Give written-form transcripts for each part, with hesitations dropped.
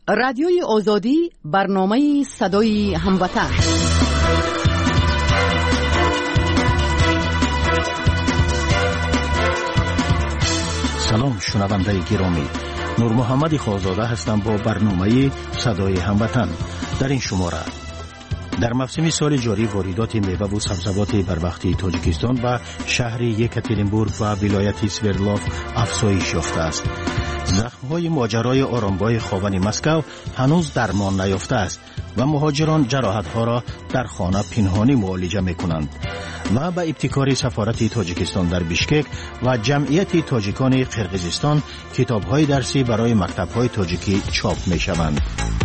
رادیوی آزادی برنامه صدای هموطن. سلام شنونده گرامی، نور محمد خازاده هستم با برنامه صدای هموطن. در این شماره در موسم سال جاری واردات میوه و سبزیجات بروقتی تاجیکستان به شهر یکاترینبورگ و ولایت سوردلوف افزایش یافته است. زخم‌های ماجرای آرامگاه خاون مسکو هنوز درمان نیافته است و مهاجران جراحت‌ها را در خانه پنهانی معالجه می‌کنند. و به ابتکار سفارت تاجیکستان در بیشکک و جمعیت تاجیکان قرقیزستان کتاب‌های درسی برای مکتب‌های تاجیکی چاپ می‌شوند.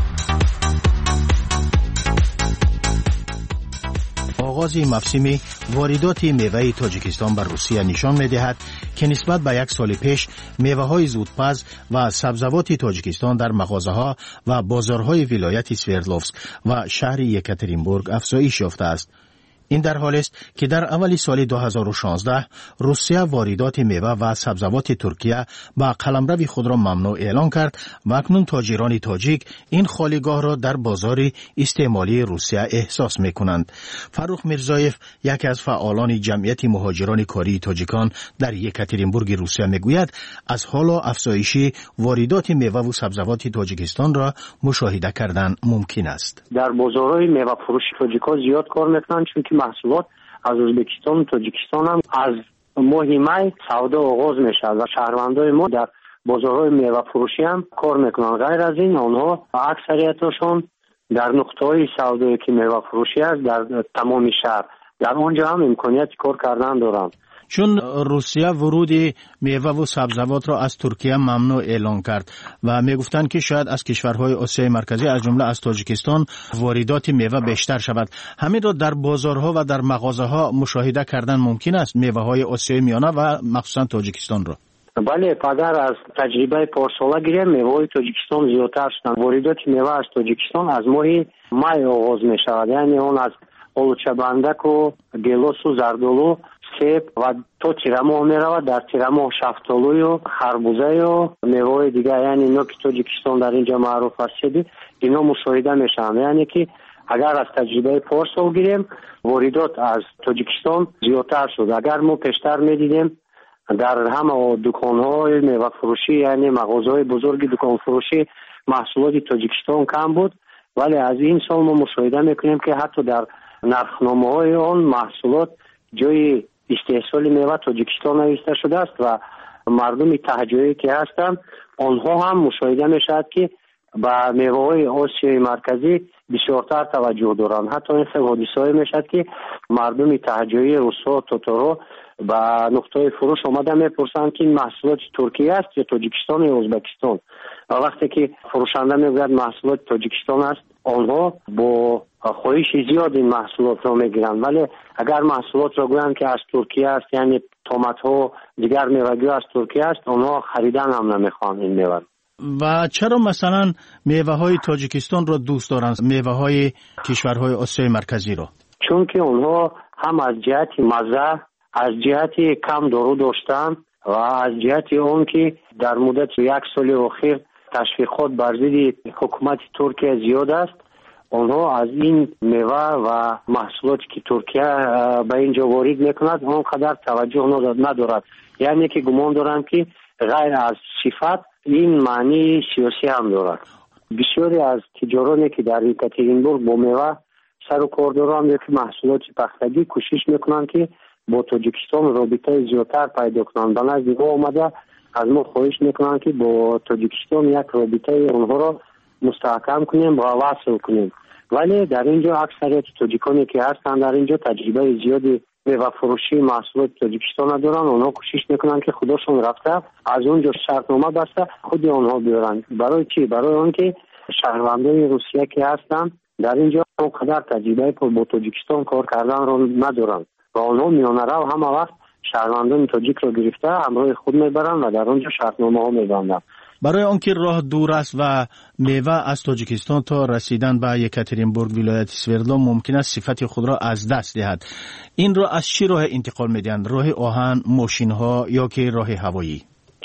آغاز موسم واردات میوه تاجیکستان بر روسیه نشان می‌دهد که نسبت به یک سال پیش میوه‌های زودپز و سبزیجات تاجیکستان در مغازه‌ها و بازارهای ولایت سوردلوفسک و شهر یکاترینبورگ افزایش یافته است. این در حالی است که در اول سال 2016 روسیه واردات میوه و سبزیجات ترکیه با قلمرو خود را ممنوع اعلان کرد و اکنون تاجران تاجیک این خالیگاه را در بازار استعمالی روسیه احساس می‌کنند. فروخ میرزایف، یکی از فعالان جمعیت مهاجران کاری تاجیکان در یکاترینبورگ روسیه میگوید از حالا افزایش واردات میوه و سبزیجات تاجیکستان را مشاهده کردن ممکن است. در بازارهای میوه فروش تاجیک‌ها زیاد کار می‌کنند، چون که محصولات از ازبکستان و تاجیکستان هم از ماه می سودا آغاز میشه و شهروندای ما در بازارهای میوه فروشی هم کار میکنن. غیر از این آنها اکثریتشون در نقطه‌های سودایی که میوه فروشی است در تمام شهر در آنجا هم امکانیت کار کردن دارن. چون روسیه ورود میوه و سبزیجات را از ترکیه ممنوع اعلان کرد و میگفتند که شاید از کشورهای آسیای مرکزی از جمله از تاجیکستان واردات میوه بیشتر شود. همین را در بازارها و در مغازه‌ها مشاهده کردن ممکن است، میوه‌های آسیای میانه و مخصوصا تاجیکستان را. بله، اگر از تجربه پارساله گیریم میوه‌های تاجیکستان زیادتر شدن. واردات میوه از تاجیکستان از ماه می آغاز می‌شود، یعنی اون از آلوچه‌بندک و گیلاس و زردالو، سیب و تو تیرامو میرود. در تیرامو شفتالو و خربوزه و میوه دیگه، یعنی اینا که تاجیکستان در اینجا معروف است، اینا مشاهده میشن. یعنی که اگر از تجربه پارسال گیریم واردات از تاجیکستان زیادتر شد. اگر ما پیشتر میدیدیم در همه دکان‌های میوه فروشی، یعنی مغازه‌های بزرگ دکان فروشی، محصولات تاجیکستان کم بود، ولی از این سال ما مشاهده میکنیم که حتی در نرخنامه‌های آن محصولات جای استحصال میوه تاجیکستان نوشته شده است و مردم تهجویی که هستند آنها هم مشاهده میشد که به میوه‌های آسیای مرکزی بسیارتر توجه دارند. حتی این حادثه‌ای میشد که مردم تهجویی روس‌ها تاتارها به نقطه فروش آمده میپرسند که این محصولات ترکیه است یا تاجیکستان یا ازبکستان. و وقتی که فروشنده میگوید محصولات تاجیکستان است، آنها با خواهش زیاد این محصولات را میگیرند. ولی اگر محصولات را گویند که از ترکیه است، یعنی تمات ها دیگر میوه‌گی از ترکیه است، آنها خریدن هم نمیخوان این میوه. و چرا مثلا میوه های تاجیکستان را دوست دارند، میوه های کشورهای آسیای مرکزی را؟ چون که آنها هم از جهت مزه، از جهت کم دارو داشتن و از جهت اون که در مدت یک سال اخیر تشویقات بر ضد حکومت ترکیه زیاد است، آنها از این میوه و محصولاتی که ترکیه به اینجا وارد میکند آنقدر توجه ندارد. یعنی که گمان دارم که غیر از صفت این معنی سیاسی هم دارد. بسیاری از تجارانی که در یکاترینبورگ با میوه سر و کار دارند یا که محصولات پختگی کوشش میکنند که با تاجیکستان رابطه زیادتر پیدا کنند. به نزد ما آمده از ما خواهش میکنند که با تاجیکستان یک رابطه اونها را مستحکم کنیم و وصل کنیم. ولی در اینجا اکثریت تاجیکانی که هستند در اینجا تجربه زیادی میوه فروشی محصولات تاجیکستان ندارن. اونها کوشش میکنن که خودشون رفته از اونجا شرطنامه بسته خود آنها بیارن. برای چی؟ برای آنکه شهروندان روسیه که هستند در اینجا اونقدر تجربه با تاجیکستان کار کردن رو ندارن و آنها میانه رو همه وقت شهروندان تاجیک رو گرفته همراه خود میبرن و در اونجا شرطنامه ها میبندن. برای آنکه راه دور است و میوه از تاجیکستان تا رسیدن به یکاترینبورگ ولایت سوردلوف ممکن است صفت خود را از دست دهد. این را از چه راه انتقال میدهند؟ راه آهن، ماشین ها یا که راه هوایی؟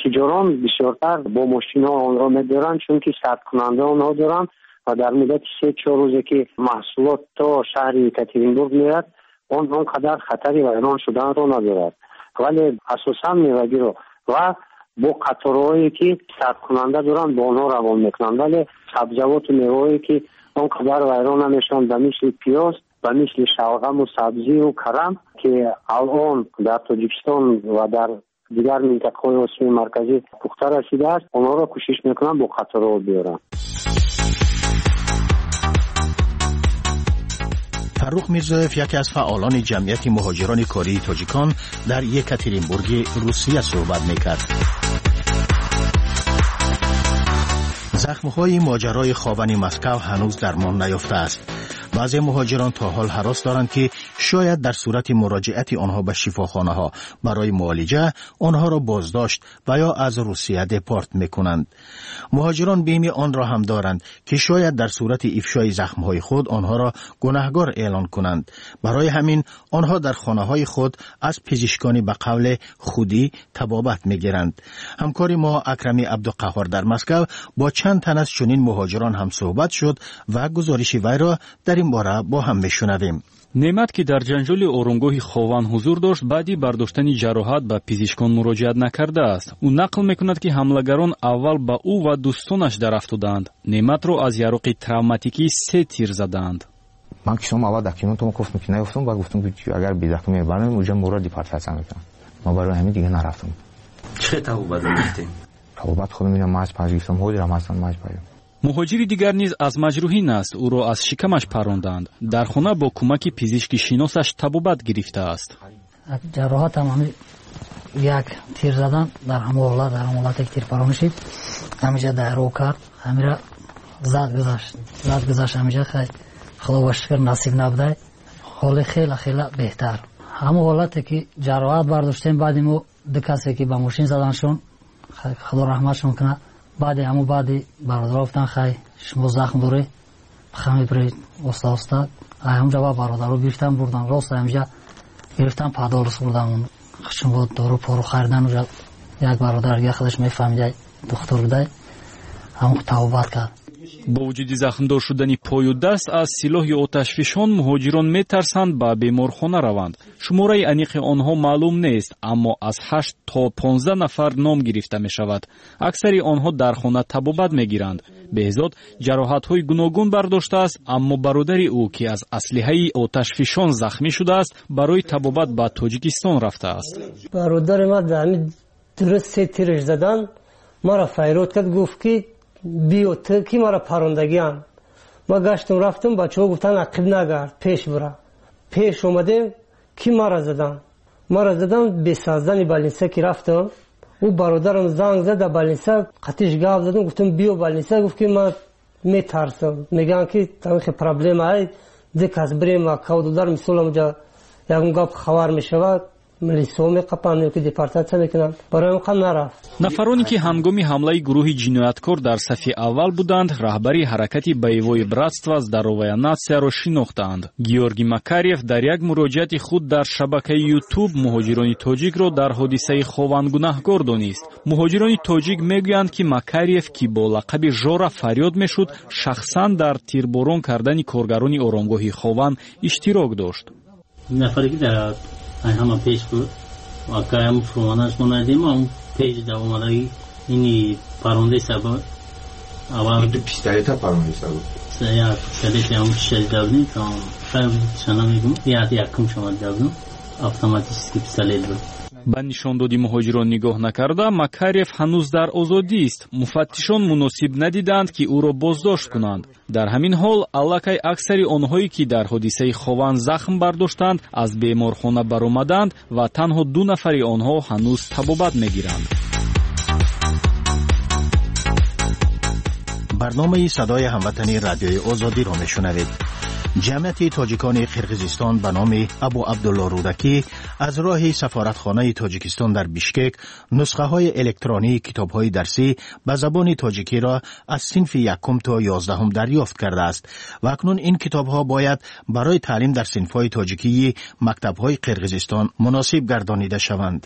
تجاران بسیارتر با ماشین ها آن را میدارند، چون که ثبت کننده آنها دارند و در مدت 3-4 روزی که محصولات تا شهر یکاترینبورگ میاد آن قدر خطری ویران شدن را ندارد. ولی اساسا میوگی رو و با قطارهایی که ثبت کننده دارند با آنها روان میکنند، ولی سبزیجات و میوهایی که آن قدر ویران نمیشن به مثل پیاز، به مثل شلغم و سبزی و کرم که الان در تاجیکستان و در دیگر منطقه‌های آسیای مرکزی پخته رسیده است، آنها را کوشش میکنن با قطارها بیارن. فروخ میرزایف یکی از فعالان جمعیت مهاجران کاری تاجیکان در یکاترینبورگ روسیه صحبت میکرد. زخم‌های ماجرای خاون مسکو هنوز درمان نیافته است. بعضی مهاجران تا حال هراس دارند که شاید در صورت مراجعت آنها به شفاخانه‌ها برای معالجه آنها را بازداشت و یا از روسیه دپارت میکنند. مهاجران بیم آن را هم دارند که شاید در صورت افشای زخم‌های خود آنها را گناهکار اعلان کنند. برای همین آنها در خانه‌های خود از پزشکانی به قول خودی تبابت میگیرند. همکار ما اکرمی عبدالقهار در مسکو با چند تن از چنین مهاجران هم صحبت شد و گزارش وی را در این باره با هم میشنویم. نعمت که در جنجال آرامگاه خاون حضور داشت بعدی برداشتن جراحت به پزشکان مراجعت نکرده است. او نقل میکند که حملگران اول به او و دوستانش در افتادند. نعمت را از یارق تравматики 3 تیر زدند. من که اول دکترم گفتم که نیفتم و گفتم که اگر به دکتر میبرم اونجا مورد دیپارتمنت میکنم. ما برای همین دیگه نرفتم. چه توبت می‌کنید؟ توبت خودم میرم ماچ پاجیستم هودرم هستم ماچ پایم. مهاجری دیگر نیز از مجروحین است. او را از شکمش پراندند. در خانه با کمک پزشک شناسش تبابت گرفته است. جراحات هم یک تیر زدن در حالت یک تیر پرانه شد. همیشه دارو کرد. همیشه زد گذاشت همیشه خدا و شکر نصیب نبوده. حال خیلی بهتر. همون حالتی که جراحت برداشتیم بعد ما دو کسی که با ماشین زدنشون خدا رحمتشون کنه. بعدی برادر گفتن خیلی شما زخم داره خمی برید استاد همونجا با برادر رو گرفتن بردن راست همونجا گرفتن پدارس بردن شما دارو پارو خریدن اونجا یک برادر دیگه خودش میفهمیده دختر بوده همون توبت کرد. با وجود زخمدار شدن پای و دست از سلاح یا آتشفشان مهاجران میترسند به بیمارخانه روند. شماره انیق آنها معلوم نیست اما از 8 تا 15 نفر نام گرفته می شود. اکثری آنها در خانه تبابت میگیرند. بهزاد جراحت‌های گوناگون برداشته است اما برادر او که از اسلحه آتشفشان زخمی شده است برای تبابت به تاجیکستان رفته است. برادر ما در درست 3 تیرش زدن ما را فیروت کرد گفت که بیو تو کی ما را پراندگیان. ما گشتم رفتم بچه ها گفتن عقب نگرد پیش برا. پیش اومدیم کی ما را زدن به سازدن بالینسا که رفتم او برادرم زنگ زد بالینسا قطیش گاف زدم گفتم بیو بالینسا گفت که ما میترسم میگن که تاریخ پرابلم های دیگه از بریم و کودودار مثلا اونجا یکم گاف خوار میشود ملیسوم قپانه که دیپارتمنت میکنن برای اون نرفت. نفرانی که هنگام حمله گروه جنایتکار در صف اول بودند رهبری حرکت боевое братство здоровая нация را شناختند. گیورگی مکاریف در یک مراجعت خود در شبکه یوتیوب مهاجران تاجیک را در حادثه خاون گناهکار دانست. مهاجران تاجیک میگویند که مکاریف که با لقب ژورا فریاد میشد شخصا در تیرباران کردن کارگران آرامگاه خاون اشتراک داشت. نفری که در همه پیش بود و کایم فرمانش منادیم هم پیش دا اومده اینی پرونده سبا اول تو پیستالیتا پرونده سبا یا پیستالیتا هم شد دابنی که خیلی شنا میگم یکم شما دابنم автоматически پیستالیت بود. به نشاندادی مهاجران نگاه نکرده مکاریف هنوز در آزادی است. مفتشان مناسب ندیدند که او را بازداشت کنند. در همین حال الکی اکثری آنهایی که در حادثه خاون زخم برداشتند از بیمارخانه برآمدند و تنها 2 نفری آنها هنوز تبابت میگیرند. برنامه صدای هموطنی رادیوی آزادی را میشنوید. جمعیت تاجیکان قرقیزستان به نام ابو عبدالله رودکی از راه سفارتخانه تاجیکستان در بیشکک نسخه های الکترونی کتاب های درسی به زبان تاجیکی را از صنف 1 تا 11 دریافت کرده است و اکنون این کتاب ها باید برای تعلیم در صنف های تاجیکی مکتب های قرقیزستان مناسب گردانیده شوند.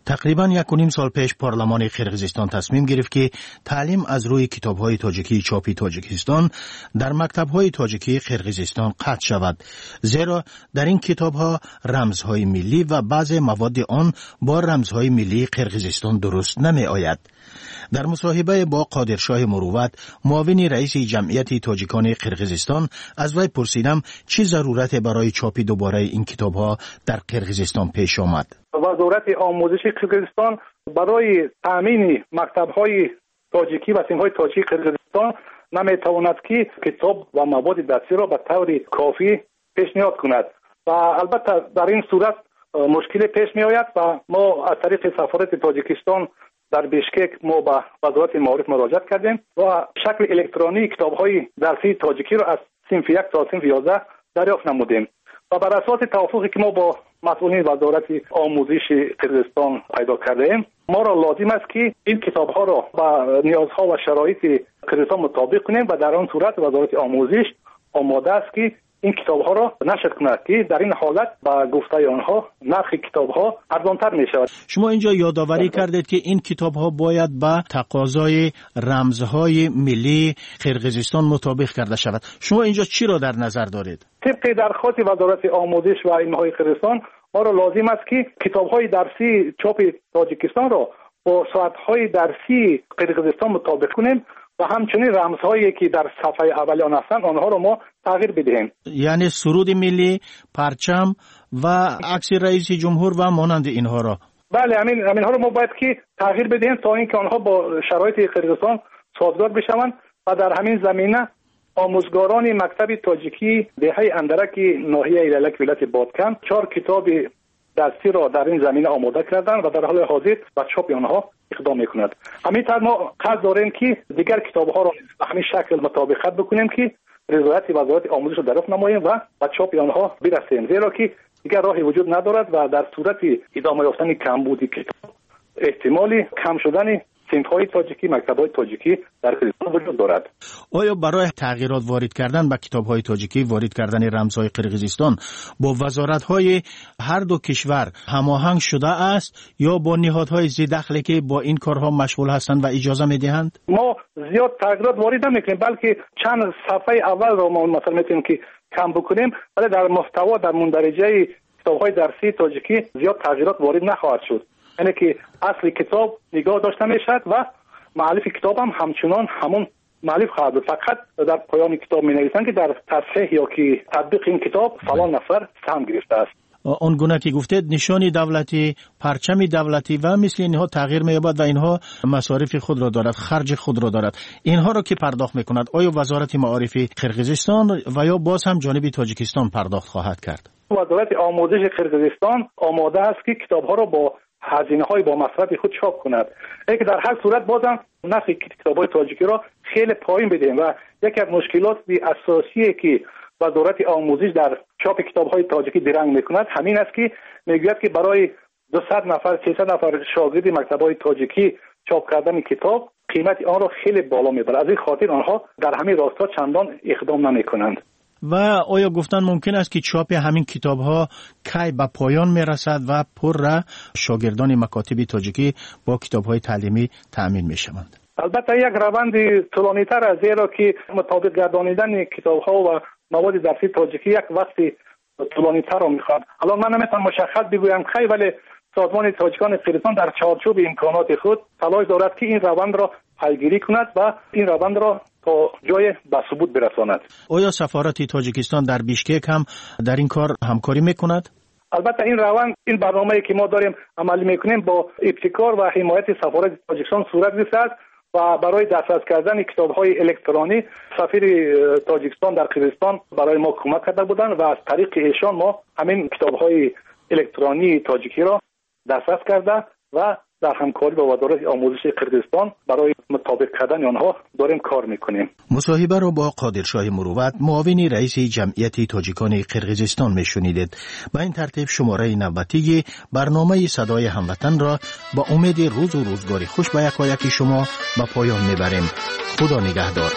تقریبا 1.5 سال پیش پارلمان قرقیزستان تصمیم گرفت که تعلیم از روی کتاب‌های تاجیکی چاپی تاجیکستان در مکتب‌های تاجیکی قرقیزستان قطع شود، زیرا در این کتاب‌ها رمزهای ملی و بعض مواد آن با رمزهای ملی قرقیزستان درست نمی‌آید. در مصاحبه با قادرشاه مروت، معاون رئیس جمعیت تاجیکان قرقیزستان، از وی پرسیدم چه ضرورت برای چاپ دوباره این کتاب‌ها در قرقیزستان پیش آمد. وزارت آموزش قرقیزستان برای تامین مکتب‌های تاجیکی و تیم‌های تاجیکی قرقیزستان نمی‌تواند که کتاب و مواد درسی را به طور کافی پیشنهاد کند و البته در این صورت مشکل پیش می‌آید و ما از طریق سفارت تاجیکستان در بیشکک ما به وزارت معارف مراجعه کردیم و شکل الکترونیک کتاب‌های درسی تاجیکی را از صنف 1 تا صنف 11 دریافت نمودیم و بر اساس توافقی که ما با مسئولین وزارت آموزش قرقیزستان پیدا کردیم، ما را لازم است که این کتاب‌ها را با نیازها و شرایط قرقیزستان مطابق کنیم و در آن صورت وزارت آموزش آماده است که این کتاب‌ها را نشر کند که در این حالت با گفته آنها نرخ کتاب‌ها ارزان‌تر می‌شود. شما اینجا یادآوری کردید که این کتاب‌ها باید با تقاضای رمزهای ملی قرقیزستان مطابق کرده شود. شما اینجا چی را در نظر دارید؟ طبق درخواست وزارت آموزش و علم‌های قرقیزستان ما را لازم است که کتاب‌های درسی چاپ تاجیکستان را با ساعت‌های درسی قرقیزستان مطابق کنیم و همچنین رمزهایی که در صفحه اولیان هستند آنها را ما تغییر بدهیم. یعنی سرود ملی، پرچم و عکس رئیس جمهور و مانند اینها را. بله، همینها را ما باید که تغییر بدهیم تا اینکه آنها با شرایط قرقیزستان سازگار بشوند و در همین زمینه آموزگاران مکتب تاجیکی دهه اندرک ناحیه ایلالک ولایت بادکم 4 کتاب درسی را در این زمینه آماده کردند و در حال حاضر به چاپ آنها اقدام می‌کند. همینطور ما قصد داریم که دیگر کتاب‌ها را به همین شکل مطابقت بکنیم که رضایت وزارت آموزش را دریافت نماییم و به چاپ آنها برسیم، زیرا که دیگر راهی وجود ندارد و در صورت ادامه یافتن کمبود کتاب احتمالی کم شدن صنف‌های تاجیکی، مکتب‌های تاجیکی در قرقیزستان وجود دارد. آیا برای تغییرات وارد کردن به کتاب‌های تاجیکی، وارد کردن رمزهای قرقیزستان با وزارت‌های هر دو کشور هماهنگ شده است یا با نهادهای ذی‌دخلی که با این کارها مشغول هستند و اجازه می‌دهند؟ ما زیاد تغییرات وارد نمی‌کنیم، بلکه چند صفحه اول را ما مثلا می‌تونیم که کم بکنیم، ولی در محتوا در مندرجه کتاب‌های درسی تاجیکی زیاد تغییرات وارد نخواهد شد. یعنی که اصل کتاب نگاه داشته میشد و مؤلف کتاب هم همچنان همون مؤلف خواهد بود. فقط در پایان کتاب می نویسند که در تصحیح یا که تطبیق این کتاب فلان نفر سهم گرفته است. آن گونه که گفتید نشانی دولتی، پرچم دولتی و مثل اینها تغییر می‌یابد و اینها مصارف خود را دارد، خرج خود را دارد. اینها را که پرداخت می‌کند آیا وزارت معارف قرقیزستان و یا باز هم جانب تاجیکستان پرداخت خواهد کرد؟ وزارت آموزش قرقیزستان آماده است که کتاب‌ها را با هزینه‌های با مصرف خود چاپ کند. اینکه در هر صورت بازم نرخ کتاب‌های تاجیکی را خیلی پایین بدهیم و یکی از مشکلات اساسی که وزارت آموزش در چاپ کتاب‌های تاجیکی درنگ می‌کند همین است که می‌گوید که برای 200 نفر 300 نفر شاگرد مکتب‌های تاجیکی چاپ کردن کتاب قیمت آن را خیلی بالا می‌برد. از این خاطر آنها در همین راستا چندان اقدام نمی‌کنند. و آیا گفتن ممکن است که چاپ همین کتاب‌ها کی به پایان می‌رسد و پر را شاگردان مکاتب تاجیکی با کتاب‌های تعلیمی تأمین می‌شوند؟ البته یک روند طولانی‌تر است، زیرا که مطابق گردانیدن کتاب‌ها و مواد درسی تاجیکی یک وقتی طولانی‌تر را می‌خواهد. الان من نمی‌تونم مشخص بگویم کی، ولی سازمان تاجیکان قرقیزستان در چارچوب امکانات خود تلاش دارد که این روند را پیگیری کند و این روند را تا جای به ثبوت برساند. آیا سفارت تاجیکستان در بیشکک هم در این کار همکاری میکند؟ البته این روند، این برنامه‌ای که ما داریم عملی میکنیم با ابتکار و حمایت سفارت تاجیکستان صورت گرفته است و برای دسترس کردن کتاب‌های الکترونی سفیر تاجیکستان در قرقیزستان برای ما کمک کرده بودند و از طریق ایشان ما همین کتاب‌های الکترونی تاجیکی را دسترس کرده و در همکاری با وزارت آموزش قرقیزستان برای مطابق کردن آنها داریم کار میکنیم. مصاحبه را با قادرشاه مروت، معاون رئیس جمعیت تاجیکان قرقیزستان میشنیدید. با این ترتیب شماره نوبتی برنامه صدای هموطن را با امید روز و روزگاری خوش به یکایک شما به پایان میبریم. خدا نگهدار.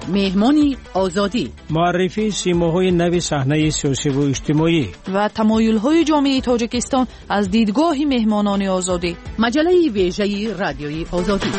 مهمانی آزادی، معرفی سیماهای نو صحنه سیاسی و اجتماعی و تمایل‌های جامعه تاجیکستان از دیدگاه مهمانان آزادی. مجله ویژه رادیوی آزادی.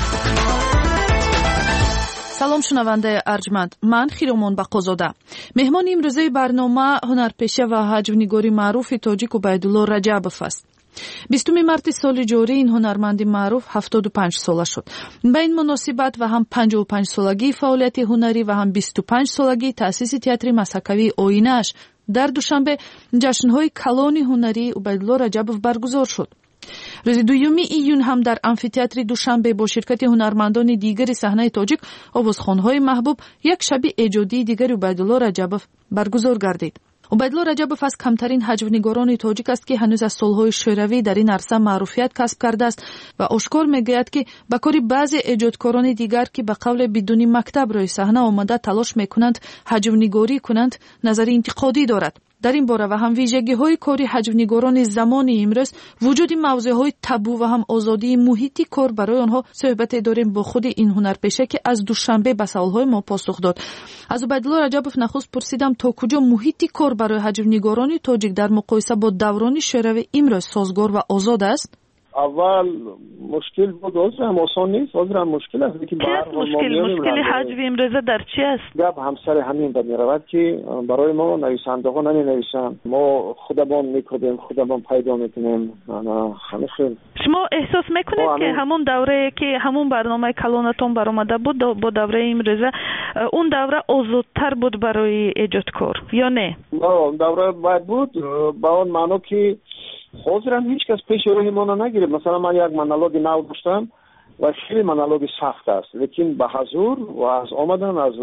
سلام شنونده ارجمند، من خیرمان بقازاده. مهمان امروزه برنامه هنرپیشه و حجم‌نگاری معروف تاجیک عبیدالله رجبов است. 20 مارت سال جاری این هنرمند معروف 75 ساله شد. به این مناسبت و هم 55 سالگی فعالیت هنری و هم 25 سالگی تأسیس تئاتر مسکوی آینه‌اش در دوشنبه جشن‌های کلان هنری عبیدالله رجبов برگزار شد. روز 2 ایون هم در آمفی‌تئاتر دوشنبه با شرکت هنرمندان دیگر صحنه تاجیک آوازخوان‌های محبوب یک شب ایجادی دیگر عبیدالله رجبов برگزار گردید. عبیدالله رجبов از کمترین حجم‌نگاران تاجیک است که هنوز از سالهای شوروی در این عرصه معروفیت کسب کرده است و آشکار می‌گوید که با کاری بعضی ایجادکاران دیگر که به قول بدون مکتب روی صحنه آمده تلاش می‌کنند حجم‌نگاری کنند نظر انتقادی دارد. در این باره و هم ویژگی‌های کاری حجم‌نگاران زمان امروز، وجود موضوع‌های تابو و هم آزادی محیطی کار برای آنها صحبت داریم با خود این هنرپیشه که از دوشنبه به سوال‌های ما پاسخ داد. از عبیدالله رجبов نخست پرسیدم تا کجا محیطی کار برای حجم‌نگاران تاجیک در مقایسه با دوران شوروی امروز سازگار و آزاد است؟ اول مشکل بود، هم آسان نیست، هم مشکل است. چی است مشکل حجم امروزه در چی است؟ گپ همسر همین به میرود که برای ما نویسنده ها نمی نویسن، ما خودمون میکنیم، خودمون پیدا میکنیم. همه خیلی شما احساس میکنید که همون دوره که همون برنامه کلانتون برآمده بود با دوره امروزه اون دوره آزادتر بود برای ایجادکار یا نه؟ دوره باید بود با اون معنی که حاضرم هیچ کس پیش روی ما نگیره. مثلا من یک مونولوگ نو داشتم و خیلی مونولوگ سخت است، لیکن به حضور و از آمدن از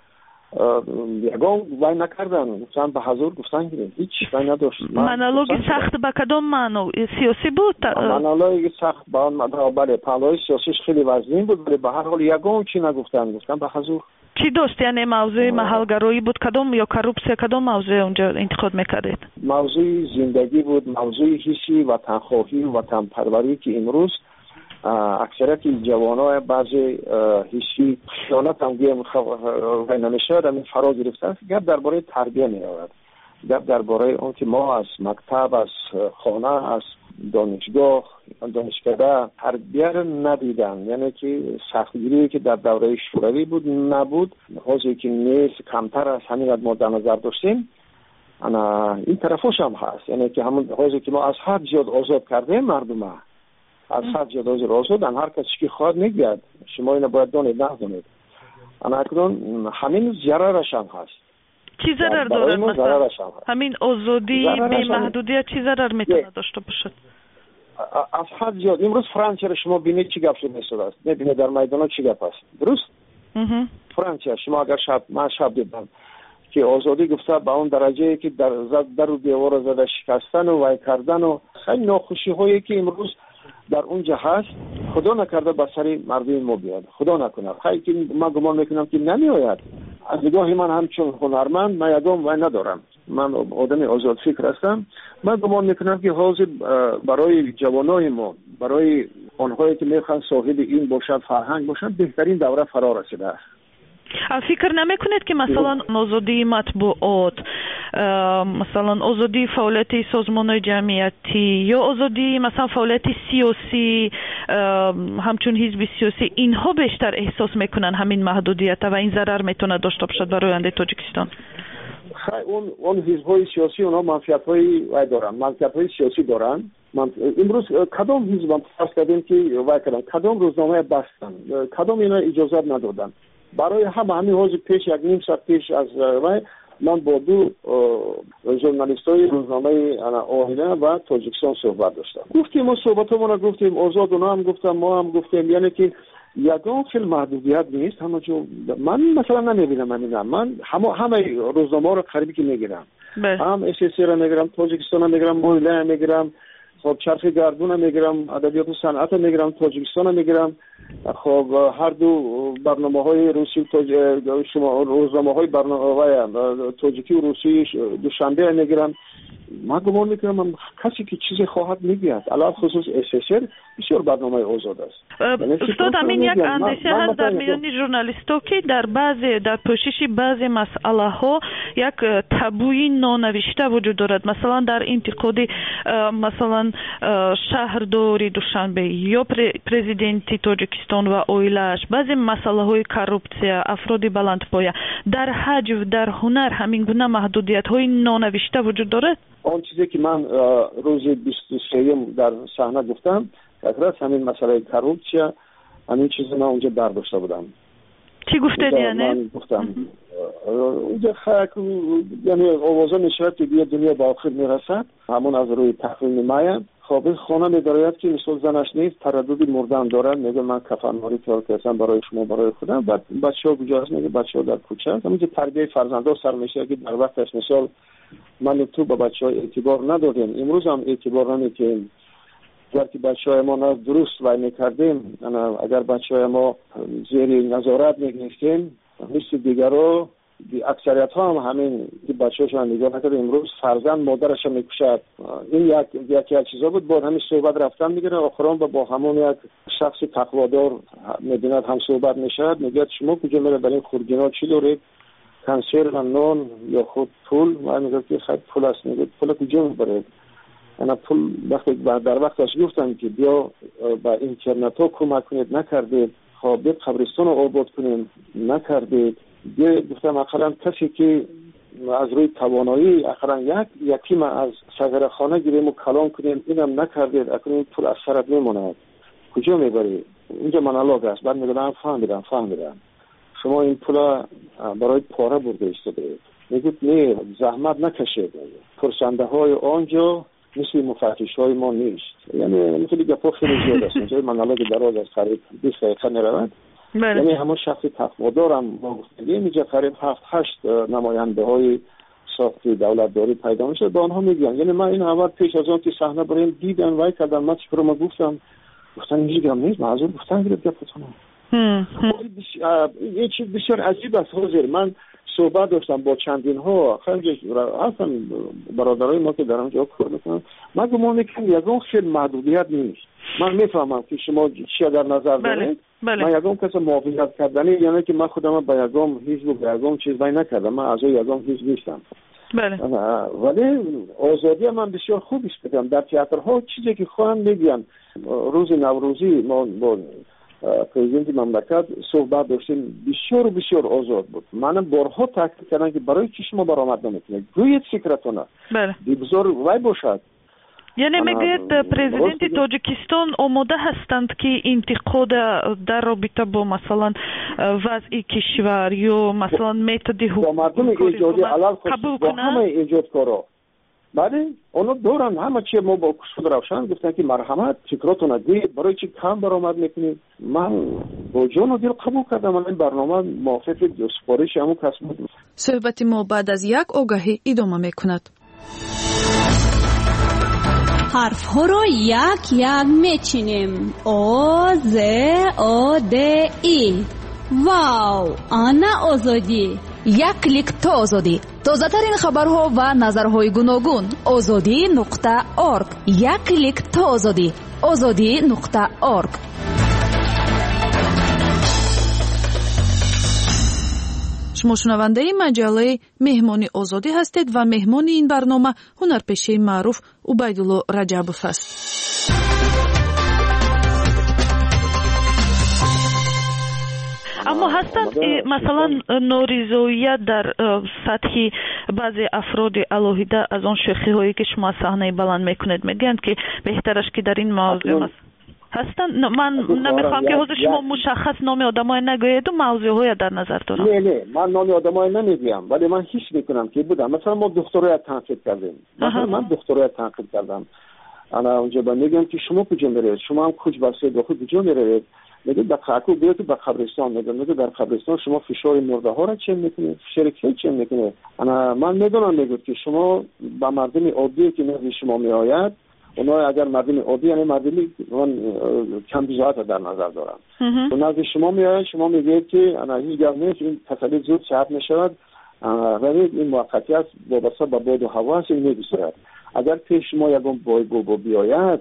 یگان وای نکردن، گفتن به حضور گفتن که هیچ وای نداشت. مونولوگ سخت به کدام معنی؟ سیاسی بود؟ مونولوگ سخت با اون بله پهلوی سیاسیش خیلی وزین بود، ولی به هر حال یگان چی نگفتن، گفتن به حضور. چی داشت؟ یعنی موضوع محلگرایی بود کدام یا کروپسیا کدام موضوع اونجا انتخاب میکردید؟ موضوع زندگی بود، موضوع حسی و وطنخواهی و وطنپروری که امروز اکثریت جوانای بعضی حسی خیانت هم گیم نمیشه در فرا گرفته است. گپ درباره تربیت میآورد، گپ درباره اون که ما از مکتب، از خانه، از دانشگاه، دانشکده تربیت ندیدن، یعنی که سختگیری که در دوره شوروی بود نبود، حاضر که نیست کمتر از همین ما در نظر داشتیم. این طرفش هم هست، یعنی که همون حاضر که ما از حد زیاد آزاد کردیم مردم، از حد زیاد آزادن، هر کسی که خواهد میگید شما اینو باید دانید ندانید. اکنون همین ضررش هم هست. چی ضرر داره مثلا؟ همین آزادی بی محدودیت چی ضرر میتونه داشته باشد؟ از حد زیاد. امروز فرانسه رو شما بینید چی گپ شده است، میبینید در میدان چی گپ است، درست؟ فرانسه شما اگر من شب دیدم که آزادی گفته به اون درجه که در و دیوار زده شکستن و وای کردن و خیلی ناخوشی هایی که امروز در اونجا هست، خدا نکرده به سر مردم ما بیاد، خدا نکنه. خیلی که من گمان میکنم که نمیآید. از نگاه من همچون هنرمند من یادم وای ندارم، من آدم آزاد فکر هستم. من گمان میکنم که حاضر برای جوانای ما، برای آنهایی که میخوان صاحب این باشد، فرهنگ باشد، بهترین دوره فرا رسیده است. فکر نمیکنید که مثلا آزادی مطبوعات، مثلا آزادی فعالیت سازمان جمعیتی یا آزادی مثلا فعالیت سیاسی همچون حزب سیاسی، اینها بیشتر احساس میکنن همین محدودیت و این ضرر میتونه داشته باشد برای آینده تاجیکستان؟ اون حزب‌های سیاسی اونها منفعت‌های دارن، منفعت‌های سیاسی دارن. امروز کدام حزب هم فرض کردیم که کدام روزنامه بستن، کدام اینا اجازه ندادن. برای همین حوض پیش یک نیم ساعت پیش از من با دو ژورنالیستای روزنامه آینه و تاجیکستان صحبت داشتم. گفتیم ما صحبتمون رو گفتیم آزاد، اونا هم گفتم ما هم گفتیم، یعنی که یگان فیلم محدودیت نیست. من مثلا نمیبینم، من همه روزنامه رو قریبی که میگیرم، هم SSC رو میگیرم، تاجیکستان رو میگیرم، مایله رو میگیرم، خب چرخ گردون رو میگیرم، ادبیات و صنعت رو میگیرم، تاجیکستان رو میگیرم. خب هر دو برنامه‌های روسی شما روزنامه‌های برنامه تاجیکی و روسی دوشنبه میگیرم. من گمان میکنم کسی که چیزی خواهد میگید، علاوه خصوص SSR بسیار برنامه آزاد است. استاد همین یک اندیشه هست در میان ژورنالیست‌ها که در پوشش بعضی مسئله ها یک تابوی نانوشته وجود دارد. مثلا در انتقاد مثلا شهرداری دوشنبه یا پرزیدنتی تاجیکستان و اویلش، بعضی مسئله های کروپسیا، افراد بلندپایه، در حج و در هنر همین گونه محدودیت های نانوشته وجود دارد. آن چیزی که من روز 23 در صحنه گفتم اکراس همین مسئله کروپسیا، همین چیزی من اونجا برداشته بودم. چی گفته دیانه؟ من گفتم اونجا خاک یعنی آوازه میشود که بیا دنیا با آخر میرسد، همون از روی تحریم مایه. خب خانه میدارد که مثل زنش نیست، ترددی مردن دارد، میگه من کفنماری تیار کردم برای شما برای خودم. بعد بچه‌ها کجاست؟ میگه بچه‌ها در کوچه است. همینجا تربیت فرزندان سر میشه که در وقتش مثال من تو با بچه‌ها اعتبار ندادیم، امروز هم اعتبار نمیدیم. وقتی بچه‌های ما درست وای میکردیم، اگر بچه‌های ما زیر نظارت میگرفتیم مثل دیگرها، اکثریت ها هم همین بچه‌هاشون نگاه نکرده، امروز فرزند مادرش میکشد. این یکی از چیزا بود. بعد همین صحبت رفتن میگیره، آخرام با همون یک شخص تقوادار میبیند هم صحبت میشد، میگه شما کجا میره برای خورگینا چی دارید؟ کنسر و نان یا خود پول؟ من میگم که خیلی پول است. میگه پول کجا میبرید؟ انا پول وقتی در وقتش گفتم که بیا با اینترنت ها کمک کنید، نکردید. خب بیا قبرستان رو آباد کنیم، نکردید. بیا گفتم اخرا کسی که از روی توانایی اخرا یکی ما از سگر خانه گیریم و کلام کنیم، اینم نکردید. اکنون این پول از سرت میموند، کجا میبرید؟ اینجا منالوگ است. بعد میگم فهمیدم شما این پول برای پاره برده ایستادید. میگوید نه زحمت نکشید، پرسنده های آنجا مثل مفتش های ما نیست. یعنی مثل گپا خیلی زیاد است. اینجا منالوگ دراز از قریب 20 دقیقه نرود. یعنی همون شخص تقوادارم با گفتگی اینجا قریب 7-8 نماینده های ساخت دولتداری پیدا میشه، با آنها میگن. یعنی من این اول پیش از آن که صحنه برایم دیدن وای کردم، من چیکار ما گفتن اینجوری هم نیست، معذور گفتن گرفت گفتم. این چیز بسیار عجیب است. حاضر من صحبت داشتم با چندین ها خیلی اصلا برادرای ما که در اونجا کار میکنن، من گمان میکنم یگان خیلی محدودیت نیست. من میفهمم که شما چی در نظر دارید. من یگان کسی موافقت کردنی، یعنی که من خودم به یگان حزب و به یگان چیز بای نکردم، من اعضای یگان حزب نیستم. ولی آزادی من بسیار خوب است. بدم در تئاترها چیزی که خواهم میگن. روز نوروزی ما با پرزیدنت مملکت صحبت داشتیم، بسیار آزاد بود. من بارها تاکید کردم که برای چی شما برآمد نمیکنید؟ گویید فکرتونه. بگذار وای باشد. یعنی میگوید پرزیدنت تاجیکستان آماده هستند که انتقاد در رابطه با مثلا وضع کشور یا مثلا متد حکومتی قبول کنند؟ همه ایجادکارا بله اونا دورن همه چی ما با کسود روشن گفتن که مرحمت فکراتون ادید برای چی کم برآمد میکنید. من با جان و دل قبول کردم. من این برنامه موافق سپارش همون کس بود. صحبت ما بعد از یک آگاهی ادامه میکند. حرف ها رو یک میچینیم. او ز او د ای. واو آنا آزادی. یک کلیک تا آزادی. تازه ترین خبرها و نظرهای گوناگون. azadi.org. یک کلیک تا آزادی. azadi.org. شما شنونده مجله مهمانی آزادی هستید و مهمان این برنامه هنرپیشه معروف عبیدالله رجبوف است. اما هستند مثلا نارضایت در سطح بعضی افراد علاهیده از آن شوخی هایی که شما صحنه بلند میکنید، میگن که بهترش که در این موضوع هستن. من نمیخوام که حضور شما مشخص نام آدمای نگویید و موضوعهای در نظر دارم. نه من نام آدمای نمیگم، ولی من حس میکنم که بودم. مثلا ما دکترای تنقید کردیم. مثلا من دکترای تنقید کردم. انا اونجا میگم که شما کجا میرید؟ شما هم کج بسید کجا میرید؟ میگه به خاکو بیاد به قبرستان. میگه در قبرستان شما فشار مرده ها را چه میکنید؟ شرکت چه میکنه؟ انا من میدونم میگه که شما با مردم عادی که نزد شما میآید، اونا اگر مردم عادی یعنی مردمی من کم بزاعت در نظر دارم. و نزد شما میآید، شما میگید که انا هیچ نیست، این تسلط زود صحت میشود، ولی این موقتیت وابسته به باد و هوا است، این نمیگذرد. اگر پیش ما یگان بایگو بیاید،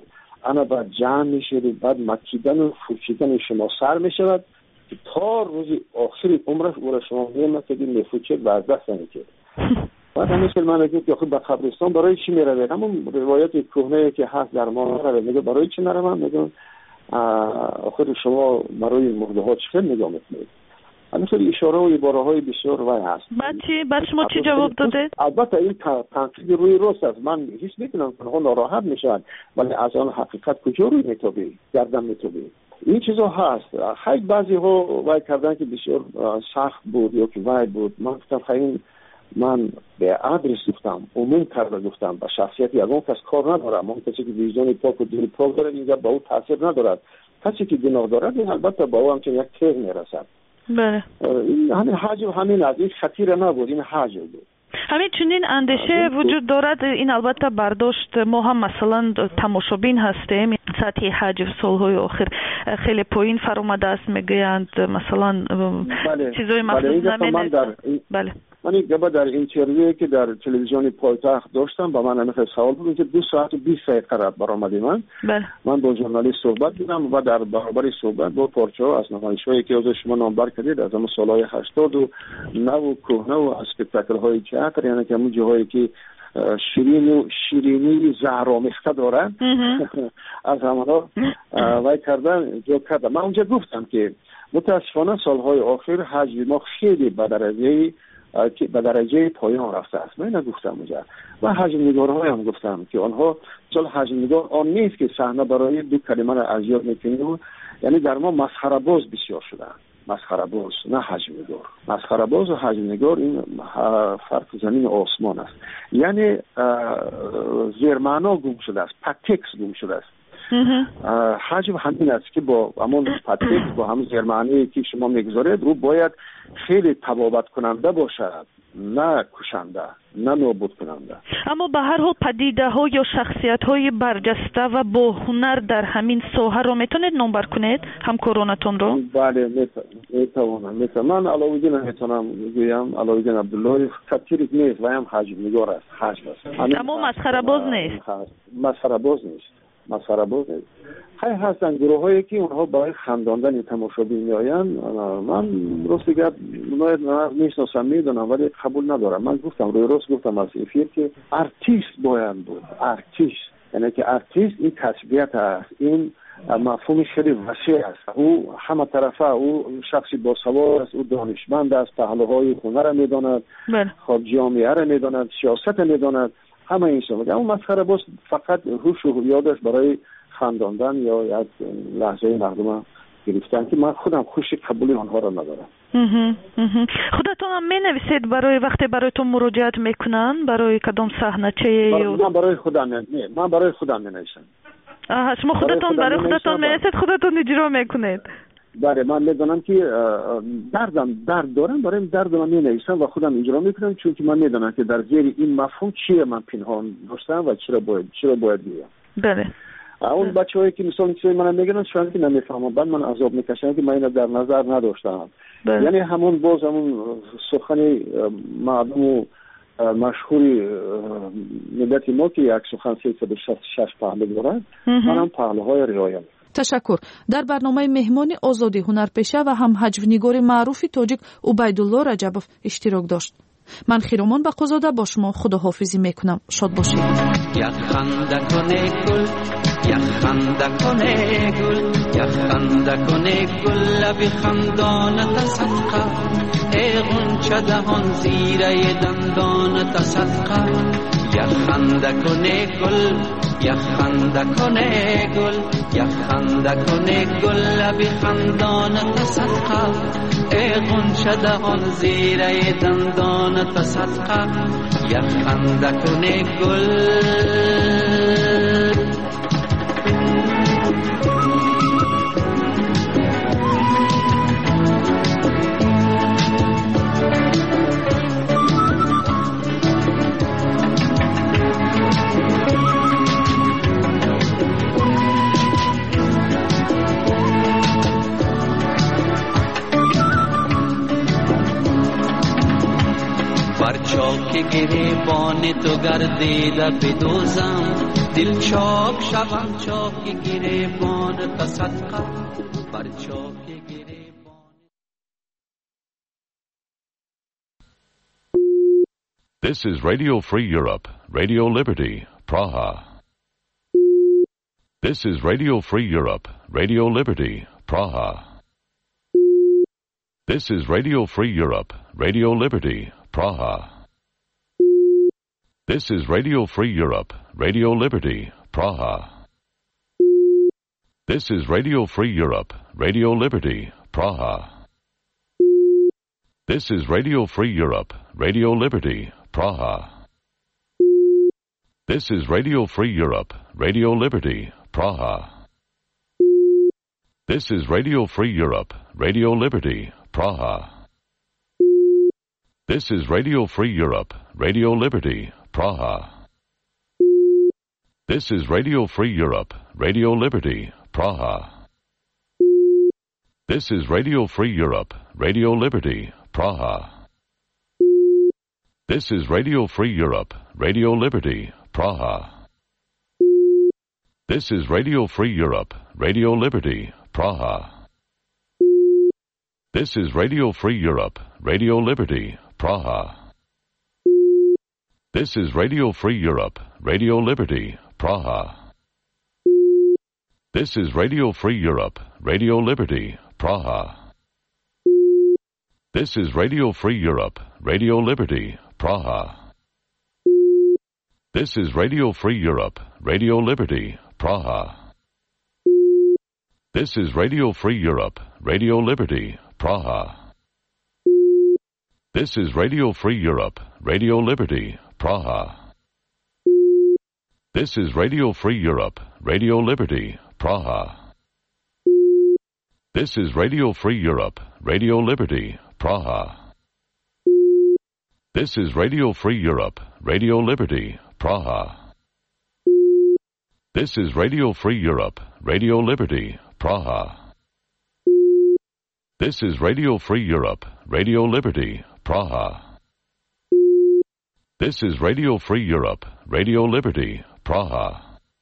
انا بعد جمع میشد، بعد مکیدن و فروشیدن شما سر میشود تا روز آخر عمرش او را شما میمکدید میفروشید و از دست نمیکرد. بعد همیشه من گفت که به قبرستان برای چی میروید؟ همون روایت کهنه که هست در ما میروید. میگه برای چی نروم؟ میگم آخر شما برای مرده ها چه نگاه میکنید؟ همینطور اشاره و عباره های بسیار وای هست. بعد شما چی جواب داده؟ البته این تنقید روی راست است. من هیچ میکنم که ناراحت میشن، ولی از آن حقیقت کجا روی میتابه گردن میتابه. این چیزا هست. خیلی بعضی ها وای کردن که بسیار سخت بود یا که وای بود. من گفتم خیلی من به عدرس گفتم، عموم کرده گفتم، به شخصیت یگان کس کار ندارم. اون کسی که ویژن پاک و دل پاک داره اینجا با او تاثیر ندارد. کسی که گناه دارد این البته با او همچنین یک تیغ میرسد. بله. این همین حجم همین از این خطیر نبود، این حجم بود. همین چنین اندیشه وجود دارد. این البته برداشت ما هم مثلا تماشابین هستیم. سطح حجم سالهای آخر خیلی پایین فرامده است میگویند مثلا چیزای مخصوص نمینه. بله. من یک دفعه در اینترویویی که در تلویزیون پایتخت داشتم با من همیشه سوال بود که 2 ساعت و 20 دقیقه برآمد من با ژورنالیست صحبت کردم و در برابر صحبت با پارچه‌ها از نمایش‌هایی که از شما نامبر کردید از همون سال‌های 80 و نو کهنه و اسپکتاکل‌های تئاتر، یعنی که همون جاهایی که شیرینی زهرآمیخته دارن از همونها وای کردن جو کردم. من اونجا گفتم که متاسفانه سال‌های آخر حجم ما خیلی به درجه پایان رفته است. من نگفتم اونجا و حجم نگارهای هم گفتم که آنها چون حجم نگار آن نیست که صحنه برای 2 کلمه را از یاد میکنیم، یعنی در ما مسخره باز بسیار شده. مسخره باز نه حجم نگار. مسخره باز و حجم نگار این فرق زمین و آسمان است. یعنی زیر معنا گم شده است، پتکس گم شده است. حجم همین است که با همون پتکس با همون زیر معنی که شما میگذارید رو باید خیلی تبابت کننده باشد، نه کشنده، نه نابود کننده. اما به هر حال پدیده ها یا شخصیت های برجسته و با هنر در همین ساحه رو میتونید نامبر کنید همکارانتون رو؟ بله میتونم. من علاوالدین میتونم بگویم علاوالدین عبدالله خطیری نیست و هم حجم نگار است. حجم است. اما مسخره باز نیست. مسخره باز نیست. خیلی هستن گروه هایی که اونها برای خنداندن تماشابین میآیند. من راست گفت میشناسم میدونم ولی قبول ندارم. من گفتم روی راست گفتم از افیر که ارتیست باید بود. ارتیست یعنی که ارتیست این تسبیت است، این مفهوم خیلی وسیع است. او همه طرفه، او شخصی باسواد است، او دانشمند است، پهلوهای هنر را میداند، خب جامعه را میداند، سیاست را میداند، همه این شما. اما مسخره باز فقط هوش و یادش برای خنداندن یا از لحظه مردم گرفتن که من خودم خوشی قبولی آنها را ندارم. خودتون هم می نویسید برای وقتی برایتون مراجعت میکنن برای کدام صحنه چه؟ من برای خودم من برای خودم می نویسم. شما خودتون برای خودتون می نویسید، خودتون اجرا میکنید؟ بله، من میدونم که درد دارم، برای درد من می نویسم و خودم اجرا میکنم، چون که من میدونم که در زیر این مفهوم چیه من پنهان داشتم و چرا باید بگم. بله. اون بچه‌هایی که مثلا چیزی من میگن شاید که نمیفهمم، بعد من عذاب میکشم که من اینو در نظر نداشتم. یعنی همون سخن معلوم مشهوری ملت ما که یک سخن 366 پهلو دارد، منم پهلوهای رعایت. تشکر. در برنامه مهمان آزادی هنرپیشه و هم حجم‌نگار معروف تاجیک عبیدالله رجبوف اشتراک داشت. من خیرومان بقازاده با شما خداحافظی میکنم. شاد باشید. یک خنده کنه گل، یک خنده کنه گل، یک خنده کنه گل، لبی خندانت صدقه، ای غنچه دهان زیره دندانت صدقه. یک خنده کنه گل، یک خنده کنه گل، یک خنده کنه گل، لبی خندانت صدقه، ای غنچه دهان زیره دندانت صدقه. یک خنده کنه گل. چاک گریبان تو گردیده بدوزم، دل چاک شوم چاک گریبان تصدقه بر چاک گریبان. This is Radio Free Europe, Radio Liberty, Praha. This is Radio Free Europe, Radio Liberty, Praha. This is Radio Free Europe, Radio Liberty, Praha. This is Radio Free Europe, Radio Liberty, Praha. This is Radio Free Europe, Radio Liberty, Praha. This is Radio Free Europe, Radio Liberty, Praha. This is Radio Free Europe, Radio Liberty, Praha. This is Radio Free Europe, Radio Liberty, Praha. This is Radio Free Europe, Radio Liberty, Praha. This is Radio Free Europe, Radio Liberty, Praha. This is Radio Free Europe, Radio Liberty, Praha. This is Radio Free Europe, Radio Liberty, Praha. This is Radio Free Europe, Radio Liberty, Praha. This is Radio Free Europe, Radio Liberty, Praha. This is Radio Free Europe, Radio Liberty, Praha. This is Radio Free Europe, Radio Liberty, Praha. This is Radio Free Europe, Radio Liberty, Praha. This is Radio Free Europe, Radio Liberty, Praha. This is Radio Free Europe, Radio Liberty, Praha. This is Radio Free Europe, Radio Liberty, Praha. This is Radio Free Europe, Radio Liberty, Praha. This is Radio Free Europe, Radio Liberty, Praha. This is Radio Free Europe, Radio Liberty, Praha. This is Radio Free Europe, Radio Liberty, Praha. This is Radio Free Europe, Radio Liberty, Praha. This is Radio Free Europe, Radio Liberty, Praha.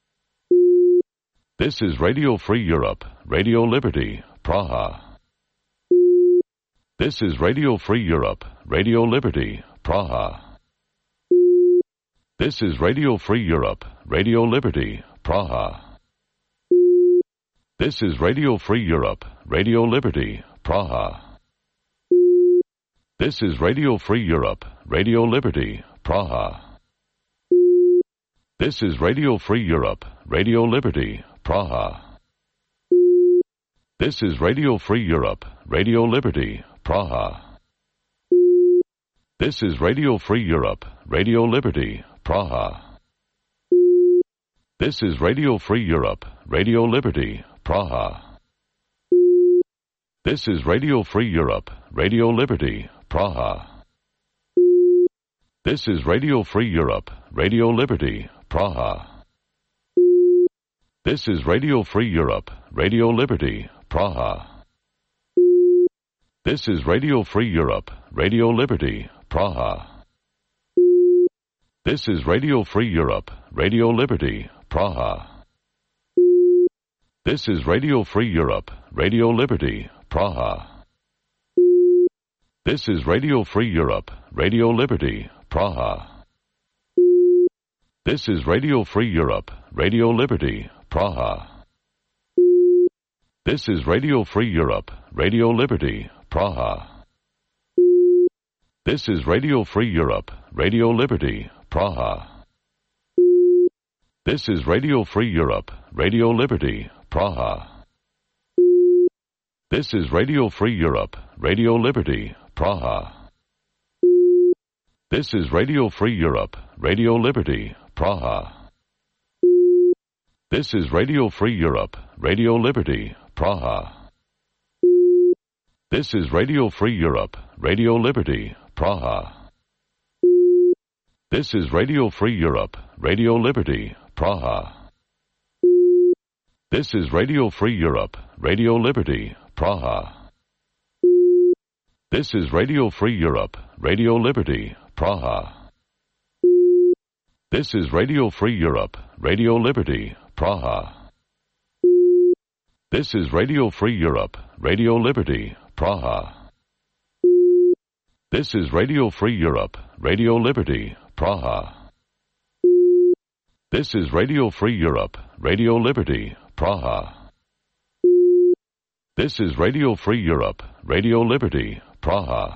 This is Radio Free Europe, Radio Liberty, Praha. This is Radio Free Europe, Radio Liberty, Praha. This is Radio Free Europe, Radio Liberty, Praha. This is Radio Free Europe, Radio Liberty, Praha. This is Radio Free Europe, Radio Liberty, Praha. This is Radio Free Europe, Radio Liberty, Praha. This is Radio Free Europe, Radio Liberty, Praha. This is Radio Free Europe, Radio Liberty, Praha. This is Radio Free Europe, Radio Liberty, Praha. This is Radio Free Europe, Radio Liberty, Praha. This is Radio Free Europe, Radio Liberty, Praha. This is Radio Free Europe, Radio Liberty, Praha. This is Radio Free Europe, Radio Liberty, Praha. This is Radio Free Europe, Radio Liberty, Praha. This is Radio Free Europe, Radio Liberty, Praha. This is Radio Free Europe, Radio Liberty, Praha. This is Radio Free Europe, Radio Liberty, Praha. This is Radio Free Europe, Radio Liberty, Praha. This is Radio Free Europe, Radio Liberty, Praha. This is Radio Free Europe, Radio Liberty, Praha. This is Radio Free Europe, Radio Liberty, Praha. This is Radio Free Europe, Radio Liberty, Praha. This is Radio Free Europe, Radio Liberty, Praha. This is Radio Free Europe, Radio Liberty, Praha. This is Radio Free Europe, Radio Liberty, Praha. This is Radio Free Europe, Radio Liberty, Praha. This is Radio Free Europe, Radio Liberty, Praha. This is Radio Free Europe, Radio Liberty, Praha. This is Radio Free Europe, Radio Liberty, Praha. This is Radio Free Europe, Radio Liberty, Praha. This is Radio Free Europe, Radio Liberty, Praha. This is Radio Free Europe, Radio Liberty, Praha.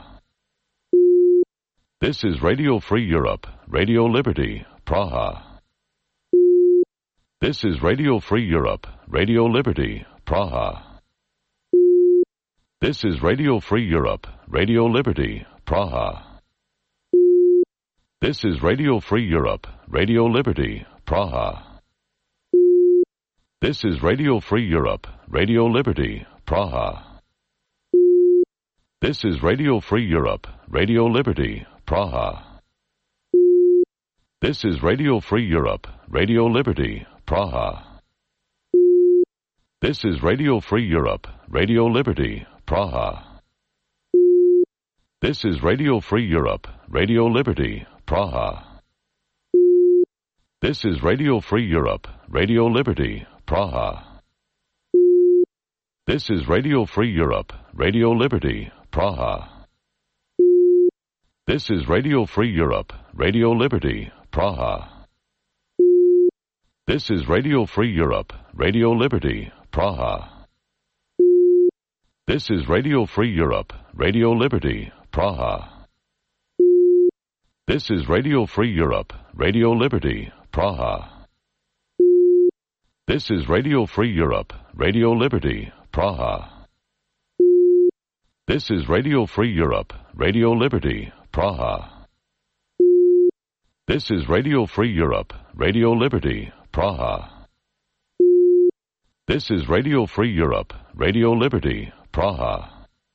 This is Radio Free Europe, Radio Liberty, Praha. This is Radio Free Europe, Radio Liberty, Praha. This is Radio Free Europe, Radio Liberty, Praha. This is Radio Free Europe, Radio Liberty, Praha. This is Radio Free Europe, Radio Liberty, Praha. This is Radio Free Europe, Radio Liberty, Praha. This is Radio Free Europe, Radio Liberty, Praha. This is Radio Free Europe, Radio Liberty, Praha. This is Radio Free Europe, Radio Liberty, Praha. This is Radio Free Europe, Radio Liberty, Praha. This is Radio Free Europe, Radio Liberty, Praha. This is Radio Free Europe, Radio Liberty, Praha. This is Radio Free Europe, Radio Liberty, Praha. This is Radio Free Europe, Radio Liberty, Praha. This is Radio Free Europe, Radio Liberty, Praha. This is Radio Free Europe, Radio Liberty, Praha. This is Radio Free Europe, Radio Liberty, Praha. This is Radio Free Europe, Radio Liberty, Praha. This is Radio Free Europe, Radio Liberty, Praha.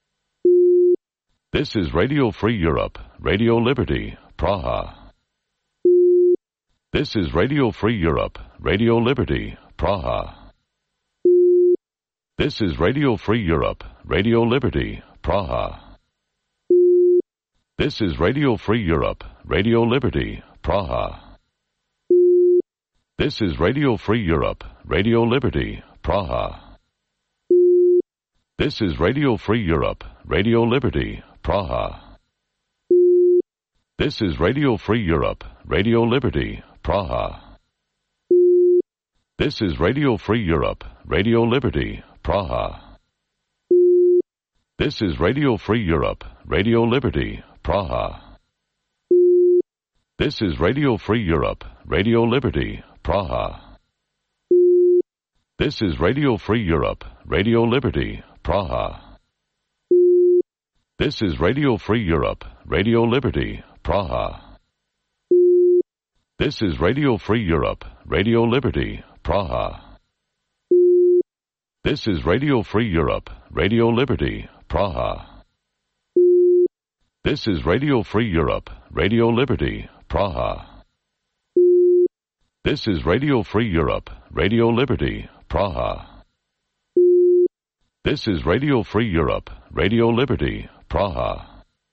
This is Radio Free Europe, Radio Liberty, Praha. This is Radio Free Europe, Radio Liberty, Praha. This is Radio Free Europe, Radio Liberty, Praha. This is Radio Free Europe, Radio Liberty, Praha. This is Radio Free Europe, Radio Liberty, Praha. This is Radio Free Europe, Radio Liberty, Praha. This is Radio Free Europe, Radio Liberty, Praha. This is Radio Free Europe, Radio Liberty, Praha. This is Radio Free Europe, Radio Liberty, Praha. This is Radio Free Europe, Radio Liberty, Praha. This is Radio Free Europe, Radio Liberty, Praha. This is Radio Free Europe, Radio Liberty, Praha. This is Radio Free Europe, Radio Liberty, Praha. This is Radio Free Europe, Radio Liberty, Praha. This is Radio Free Europe, Radio Liberty, Praha. This is Radio Free Europe, Radio Liberty, Praha. This is Radio Free Europe, Radio Liberty, Praha.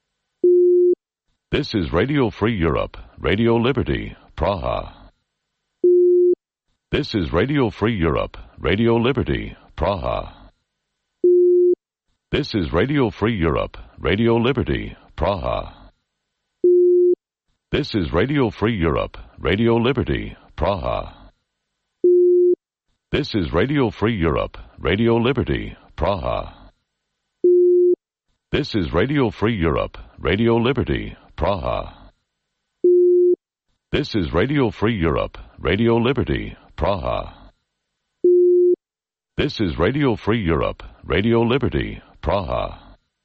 This is Radio Free Europe, Radio Liberty, Praha. This is Radio Free Europe, Radio Liberty, Praha. This is Radio Free Europe, Radio Liberty, Praha. This is Radio Free Europe, Radio Liberty, Praha. This is Radio Free Europe, Radio Liberty, Praha. This is Radio Free Europe, Radio Liberty, Praha. This is Radio Free Europe, Radio Liberty, Praha. This is Radio Free Europe, Radio Liberty, Praha.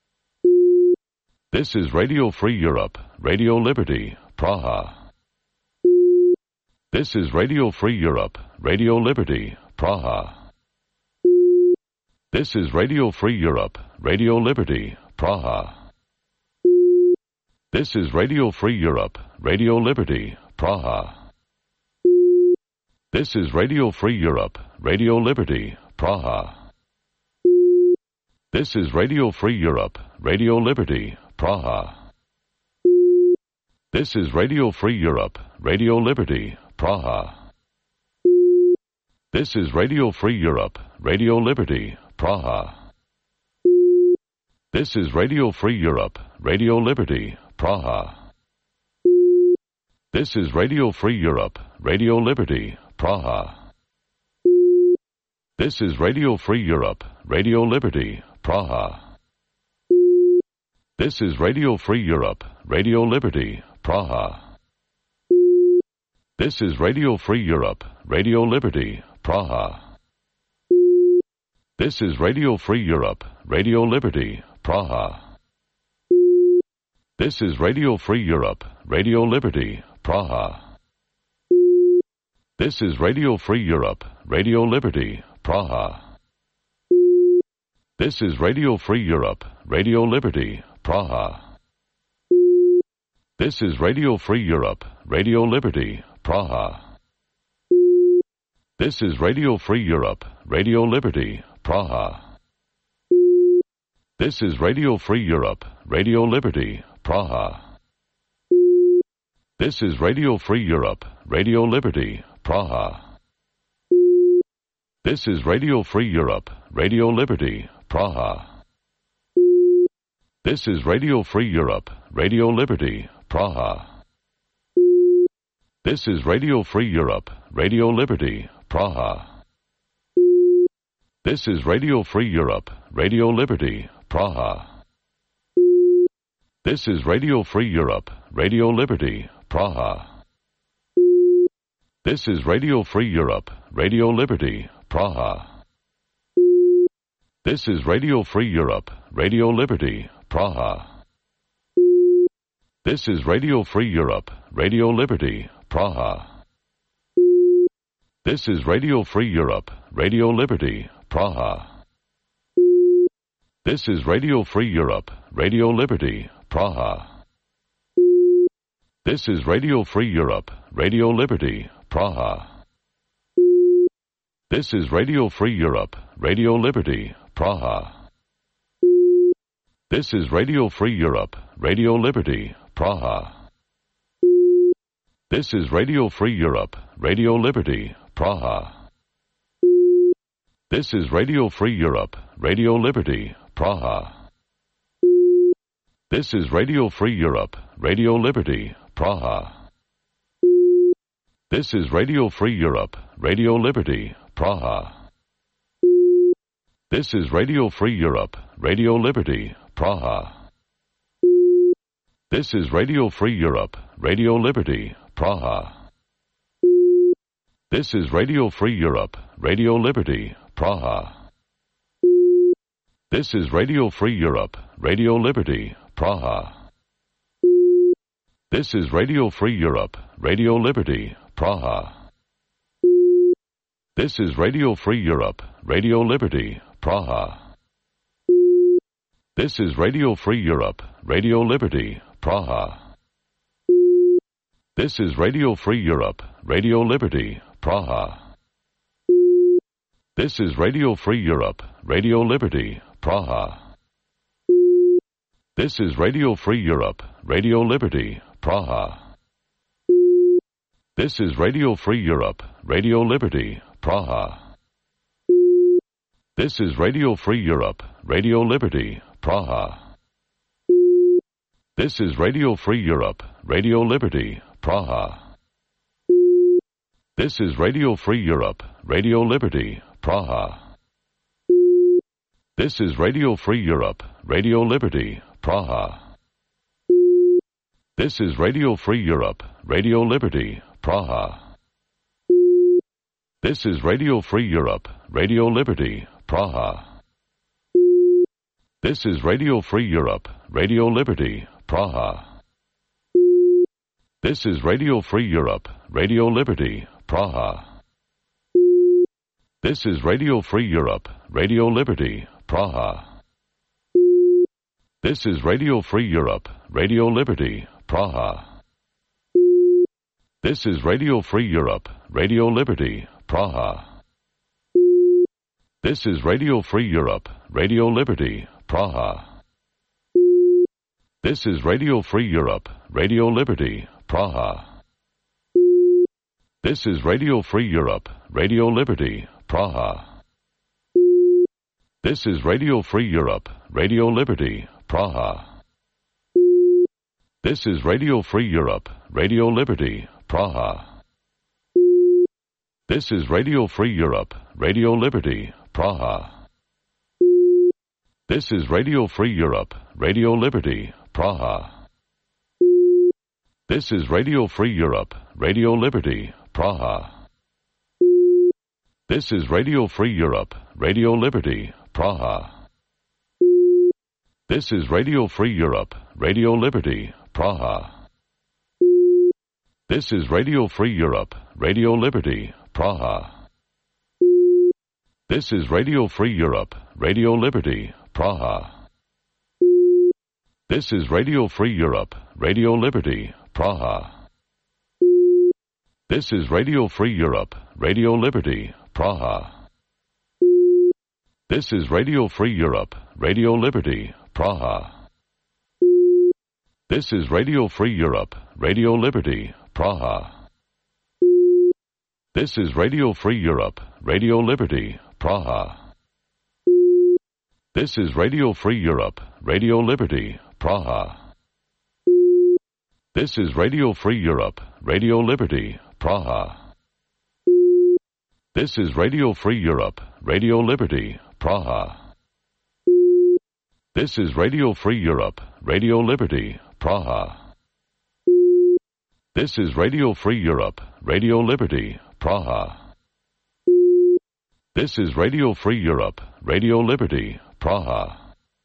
This is Radio Free Europe, Radio Liberty, Praha. This is Radio Free Europe, Radio Liberty, Praha. This is Radio Free Europe, Radio Liberty, Praha. This is Radio Free Europe, Radio Liberty, Praha. This is Radio Free Europe, Radio Liberty, Praha. This is Radio Free Europe, Radio Liberty, Praha. This is Radio Free Europe, Radio Liberty, Praha. This is Radio Free Europe, Radio Liberty, Praha. This is Radio Free Europe, Radio Liberty, Praha. This is Radio Free Europe, Radio Liberty, Praha. This is Radio Free Europe, Radio Liberty, Praha. This is Radio Free Europe, Radio Liberty, Praha. This is Radio Free Europe, Radio Liberty, Praha. This is Radio Free Europe, Radio Liberty, Praha. This is Radio Free Europe, Radio Liberty, Praha. This is Radio Free Europe, Radio Liberty, Praha. This is Radio Free Europe, Radio Liberty, Praha. This is Radio Free Europe, Radio Liberty, Praha. This is Radio Free Europe, Radio Liberty, Praha. This is Radio Free Europe, Radio Liberty, Praha. This is Radio Free Europe, Radio Liberty, Praha. This is Radio Free Europe, Radio Liberty, Praha. This is Radio Free Europe, Radio Liberty, Praha. This is Radio Free Europe, Radio Liberty, Praha. This is Radio Free Europe, Radio Liberty, Praha. This is Radio Free Europe, Radio Liberty, Praha. This is Radio Free Europe, Radio Liberty, Praha. This is Radio Free Europe, Radio Liberty, Praha. This is Radio Free Europe, Radio Liberty, Praha. This is Radio Free Europe, Radio Liberty, Praha. This is Radio Free Europe, Radio Liberty, Praha. This is Radio Free Europe, Radio Liberty, Praha. This is Radio Free Europe, Radio Liberty, Praha. This is Radio Free Europe, Radio Liberty, Praha. This is Radio Free Europe, Radio Liberty, Praha. This is Radio Free Europe, Radio Liberty, Praha. This is Radio Free Europe, Radio Liberty, Praha. This is Radio Free Europe, Radio Liberty, Praha. This is Radio Free Europe, Radio Liberty, Praha. This is Radio Free Europe, Radio Liberty, Praha. This is Radio Free Europe, Radio Liberty, Praha. This is Radio Free Europe, Radio Liberty, Praha. This is Radio Free Europe, Radio Liberty, Praha. This is Radio Free Europe, Radio Liberty, Praha. This is Radio Free Europe, Radio Liberty, Praha. This is Radio Free Europe, Radio Liberty, Praha. This is Radio Free Europe, Radio Liberty, Praha. This is Radio Free Europe, Radio Liberty, Praha. This is Radio Free Europe, Radio Liberty, Praha. This is Radio Free Europe, Radio Liberty, Praha. This is Radio Free Europe, Radio Liberty, Praha. This is Radio Free Europe, Radio Liberty, Praha. This is Radio Free Europe, Radio Liberty, Praha. This is Radio Free Europe, Radio Liberty, Praha. This is Radio Free Europe, Radio Liberty, Praha. This is Radio Free Europe, Radio Liberty, Praha. This is Radio Free Europe, Radio Liberty, Praha. This is Radio Free Europe, Radio Liberty, Praha. This is Radio Free Europe, Radio Liberty, Praha. This is Radio Free Europe, Radio Liberty, Praha. This is Radio Free Europe, Radio Liberty, Praha. This is Radio Free Europe, Radio Liberty, Praha. This is Radio Free Europe, Radio Liberty, Praha. This is Radio Free Europe, Radio Liberty, Praha. This is Radio Free Europe, Radio Liberty, Praha. This is Radio Free Europe, Radio Liberty, Praha. This is Radio Free Europe, Radio Liberty, Praha. This is Radio Free Europe, Radio Liberty, Praha. This is Radio Free Europe, Radio Liberty, Praha. This is Radio Free Europe, Radio Liberty, Praha. This is Radio Free Europe, Radio Liberty, Praha. This is Radio Free Europe, Radio Liberty, Praha. This is Radio Free Europe, Radio Liberty, Praha. This is Radio Free Europe, Radio Liberty, Praha. This is Radio Free Europe, Radio Liberty, Praha. This is Radio Free Europe, Radio Liberty, Praha. This is Radio Free Europe, Radio Liberty, Praha. This is Radio Free Europe, Radio Liberty, Praha. This is Radio Free Europe, Radio Liberty, Praha. This is Radio Free Europe, Radio Liberty, Praha. This is Radio Free Europe, Radio Liberty, Praha. This is Radio Free Europe, Radio Liberty, Praha. This is Radio Free Europe, Radio Liberty, Praha.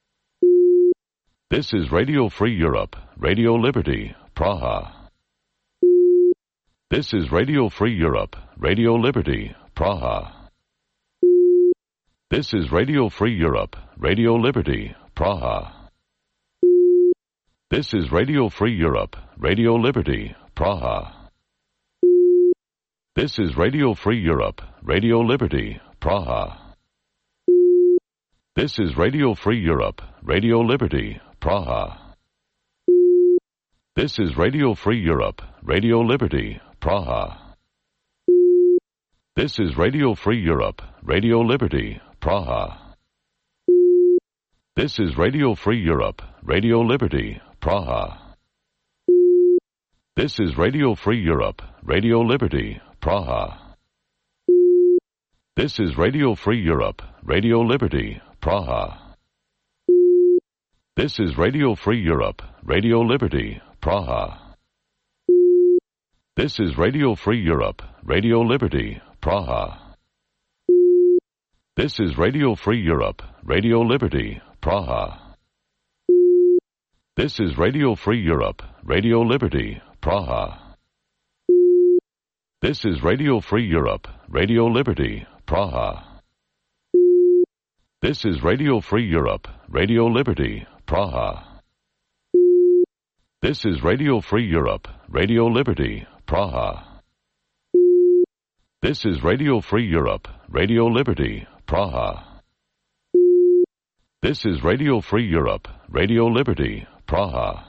This is Radio Free Europe, Radio Liberty, Praha. This is Radio Free Europe, Radio Liberty, Praha. This is Radio Free Europe, Radio Liberty, Praha. This is Radio Free Europe, Radio Liberty, Praha. This is Radio Free Europe, Radio Liberty, Praha. This is Radio Free Europe, Radio Liberty, Praha. This is Radio Free Europe, Radio Liberty, Praha. This is Radio Free Europe, Radio Liberty, Praha. This is Radio Free Europe, Radio Liberty, Praha. This is Radio Free Europe, Radio Liberty, Praha. This is Radio Free Europe, Radio Liberty, Praha. This is Radio Free Europe, Radio Liberty, Praha. This is Radio Free Europe, Radio Liberty, Praha. This is Radio Free Europe, Radio Liberty, Praha. This is Radio Free Europe, Radio Liberty, Praha. This is Radio Free Europe, Radio Liberty, Praha. This is Radio Free Europe, Radio Liberty, Praha. This is Radio Free Europe, Radio Liberty, Praha. This is Radio Free Europe, Radio Liberty, Praha. This is Radio Free Europe, Radio Liberty, Praha.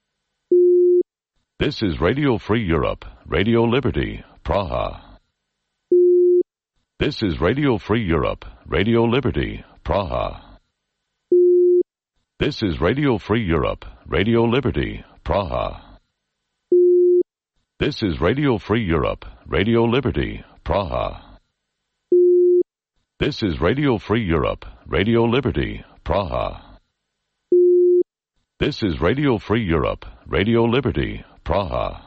This is Radio Free Europe, Radio Liberty, Praha. This is Radio Free Europe, Radio Liberty, Praha. This is Radio Free Europe, Radio Liberty, Praha. This is Radio Free Europe, Radio Liberty, Praha. This is Radio Free Europe, Radio Liberty, Praha. This is Radio Free Europe, Radio Liberty, Praha.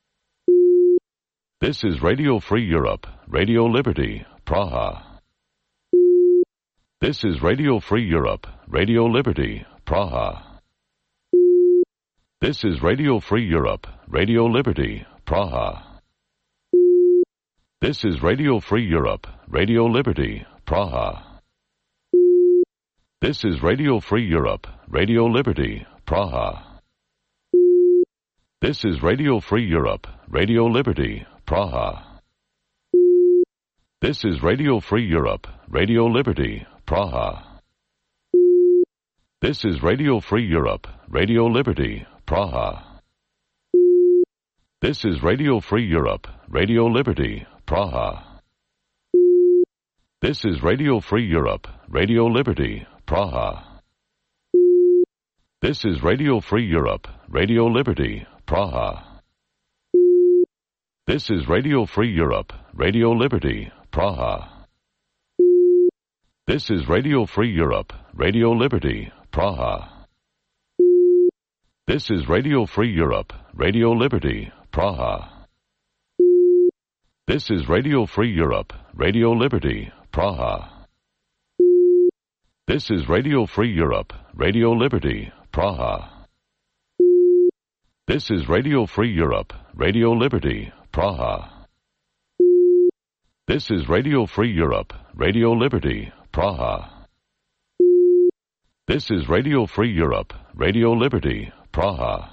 This is Radio Free Europe, Radio Liberty, Praha. This is Radio Free Europe, Radio Liberty, Praha. This is Radio Free Europe, Radio Liberty, Praha. This is Radio Free Europe, Radio Liberty, Praha. This is Radio Free Europe, Radio Liberty, Praha. This is Radio Free Europe, Radio Liberty, Praha. This is Radio Free Europe, Radio Liberty, Praha. This is Radio Free Europe, Radio Liberty, Praha. This is Radio Free Europe, Radio Liberty, Praha. This is Radio Free Europe, Radio Liberty, Praha. This is Radio Free Europe, Radio Liberty, Praha. This is Radio Free Europe, Radio Liberty, Praha. This is Radio Free Europe, Radio Liberty, Praha. This is Radio Free Europe, Radio Liberty, Praha. This is Radio Free Europe, Radio Liberty, Praha. This is Radio Free Europe, Radio Liberty, Praha. This is Radio Free Europe, Radio Liberty, Praha. This is Radio Free Europe, Radio Liberty, Praha. This is Radio Free Europe, Radio Liberty, Praha.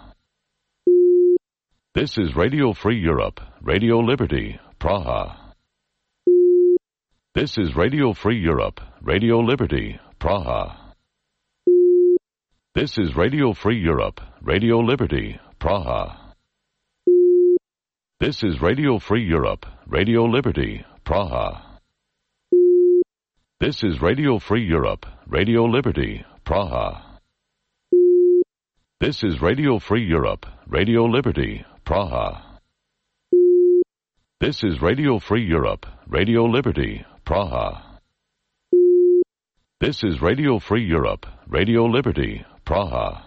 This is Radio Free Europe, Radio Liberty, Praha. This is Radio Free Europe, Radio Liberty, Praha. This is Radio Free Europe, Radio Liberty, Praha. This is Radio Free Europe, Radio Liberty, Praha. This is Radio Free Europe, Radio Liberty, Praha. This is Radio Free Europe, Radio Liberty, Praha. This is Radio Free Europe, Radio Liberty, Praha. This is Radio Free Europe, Radio Liberty, Praha.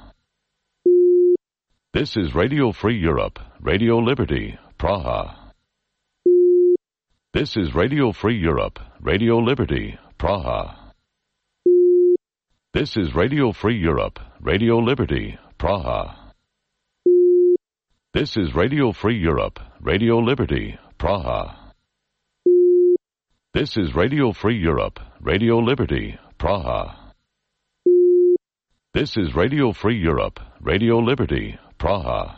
This is Radio Free Europe, Radio Liberty, Praha. This is Radio Free Europe, Radio Liberty, Praha. This is Radio Free Europe, Radio Liberty, Praha. This is Radio Free Europe, Radio Liberty, Praha. This is Radio Free Europe, Radio Liberty, Praha. This is Radio Free Europe, Radio Liberty, Praha.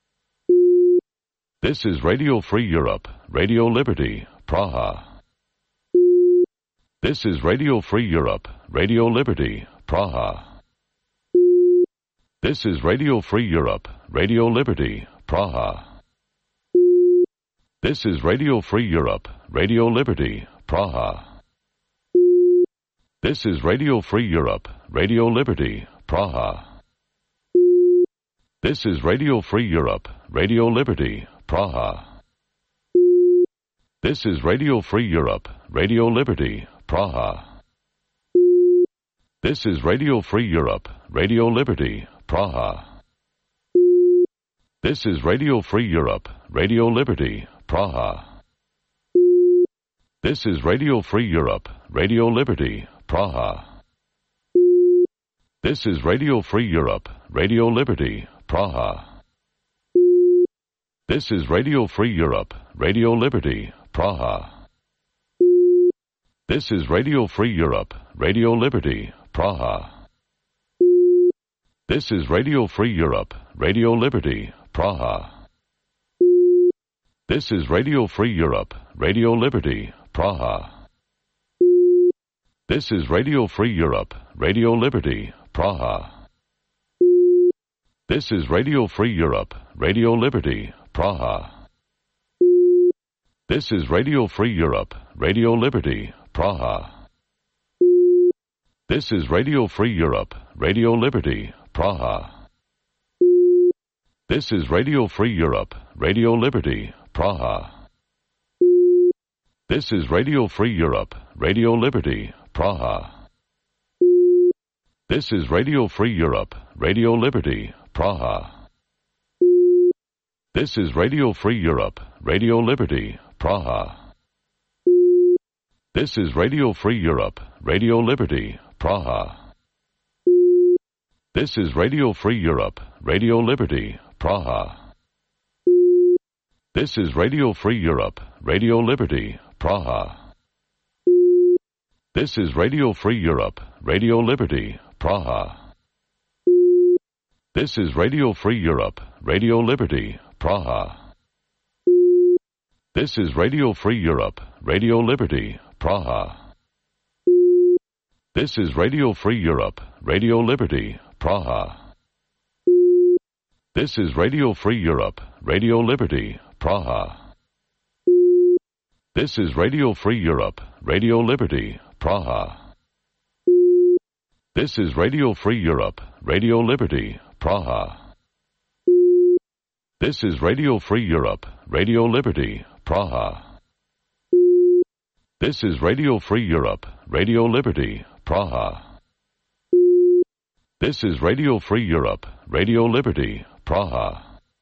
This is Radio Free Europe, Radio Liberty, Praha. This is Radio Free Europe, Radio Liberty, Praha. This is Radio Free Europe, Radio Liberty, Praha. This is Radio Free Europe, Radio Liberty, Praha. This is Radio Free Europe, Radio Liberty, Praha. This is Radio Free Europe, Radio Liberty, Praha. This is Radio Free Europe, Radio Liberty, Praha. This is Radio Free Europe, Radio Liberty, Praha. This is Radio Free Europe, Radio Liberty, Praha. This is Radio Free Europe, Radio Liberty, Praha. This is Radio Free Europe, Radio Liberty, Praha. This is Radio Free Europe, Radio Liberty, Praha. This is Radio Free Europe, Radio Liberty, Praha. This is Radio Free Europe, Radio Liberty, Praha. This is Radio Free Europe, Radio Liberty, Praha. This is Radio Free Europe, Radio Liberty, Praha. This is Radio Free Europe, Radio Liberty, Praha. This is Radio Free Europe, Radio Liberty, Praha. This is Radio Free Europe, Radio Liberty, Praha. This is Radio Free Europe, Radio Liberty, Praha. This is Radio Free Europe, Radio Liberty, Praha. This is Radio Free Europe, Radio Liberty, Praha. This is Radio Free Europe, Radio Liberty, Praha. This is Radio Free Europe, Radio Liberty, Praha. This is Radio Free Europe, Radio Liberty, Praha. This is Radio Free Europe, Radio Liberty, Praha. This is Radio Free Europe, Radio Liberty, Praha. This is Radio Free Europe, Radio Liberty, Praha. This is Radio Free Europe, Radio Liberty, Praha. This is Radio Free Europe, Radio Liberty, Praha. This is Radio Free Europe, Radio Liberty, Praha. This is Radio Free Europe, Radio Liberty, Praha. This is Radio Free Europe, Radio Liberty, Praha. This is Radio Free Europe, Radio Liberty, Praha. This is Radio Free Europe, Radio Liberty, Praha. This is Radio Free Europe, Radio Liberty, Praha.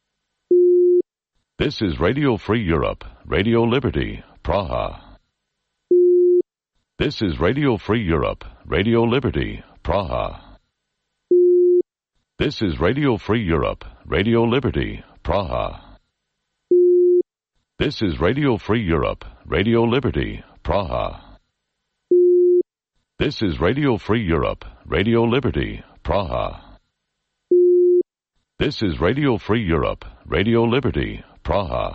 This is Radio Free Europe, Radio Liberty, Praha. This is Radio Free Europe, Radio Liberty, Praha. This is Radio Free Europe, Radio Liberty, Praha. This is Radio Free Europe, Radio Liberty, Praha. This is Radio Free Europe, Radio Liberty, Praha. This is Radio Free Europe, Radio Liberty, Praha.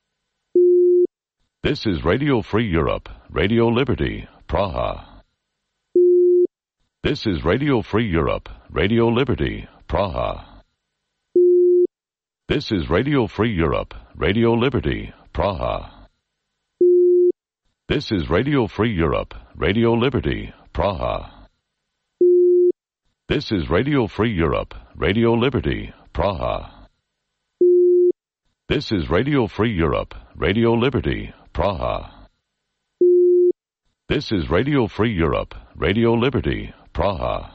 This is Radio Free Europe, Radio Liberty, Praha. This is Radio Free Europe, Radio Liberty, Praha. This is Radio Free Europe, Radio Liberty, Praha. This is Radio Free Europe, Radio Liberty, Praha. This is Radio Free Europe, Radio Liberty, Praha. This is Radio Free Europe, Radio Liberty, Praha. This is Radio Free Europe, Radio Liberty, Praha.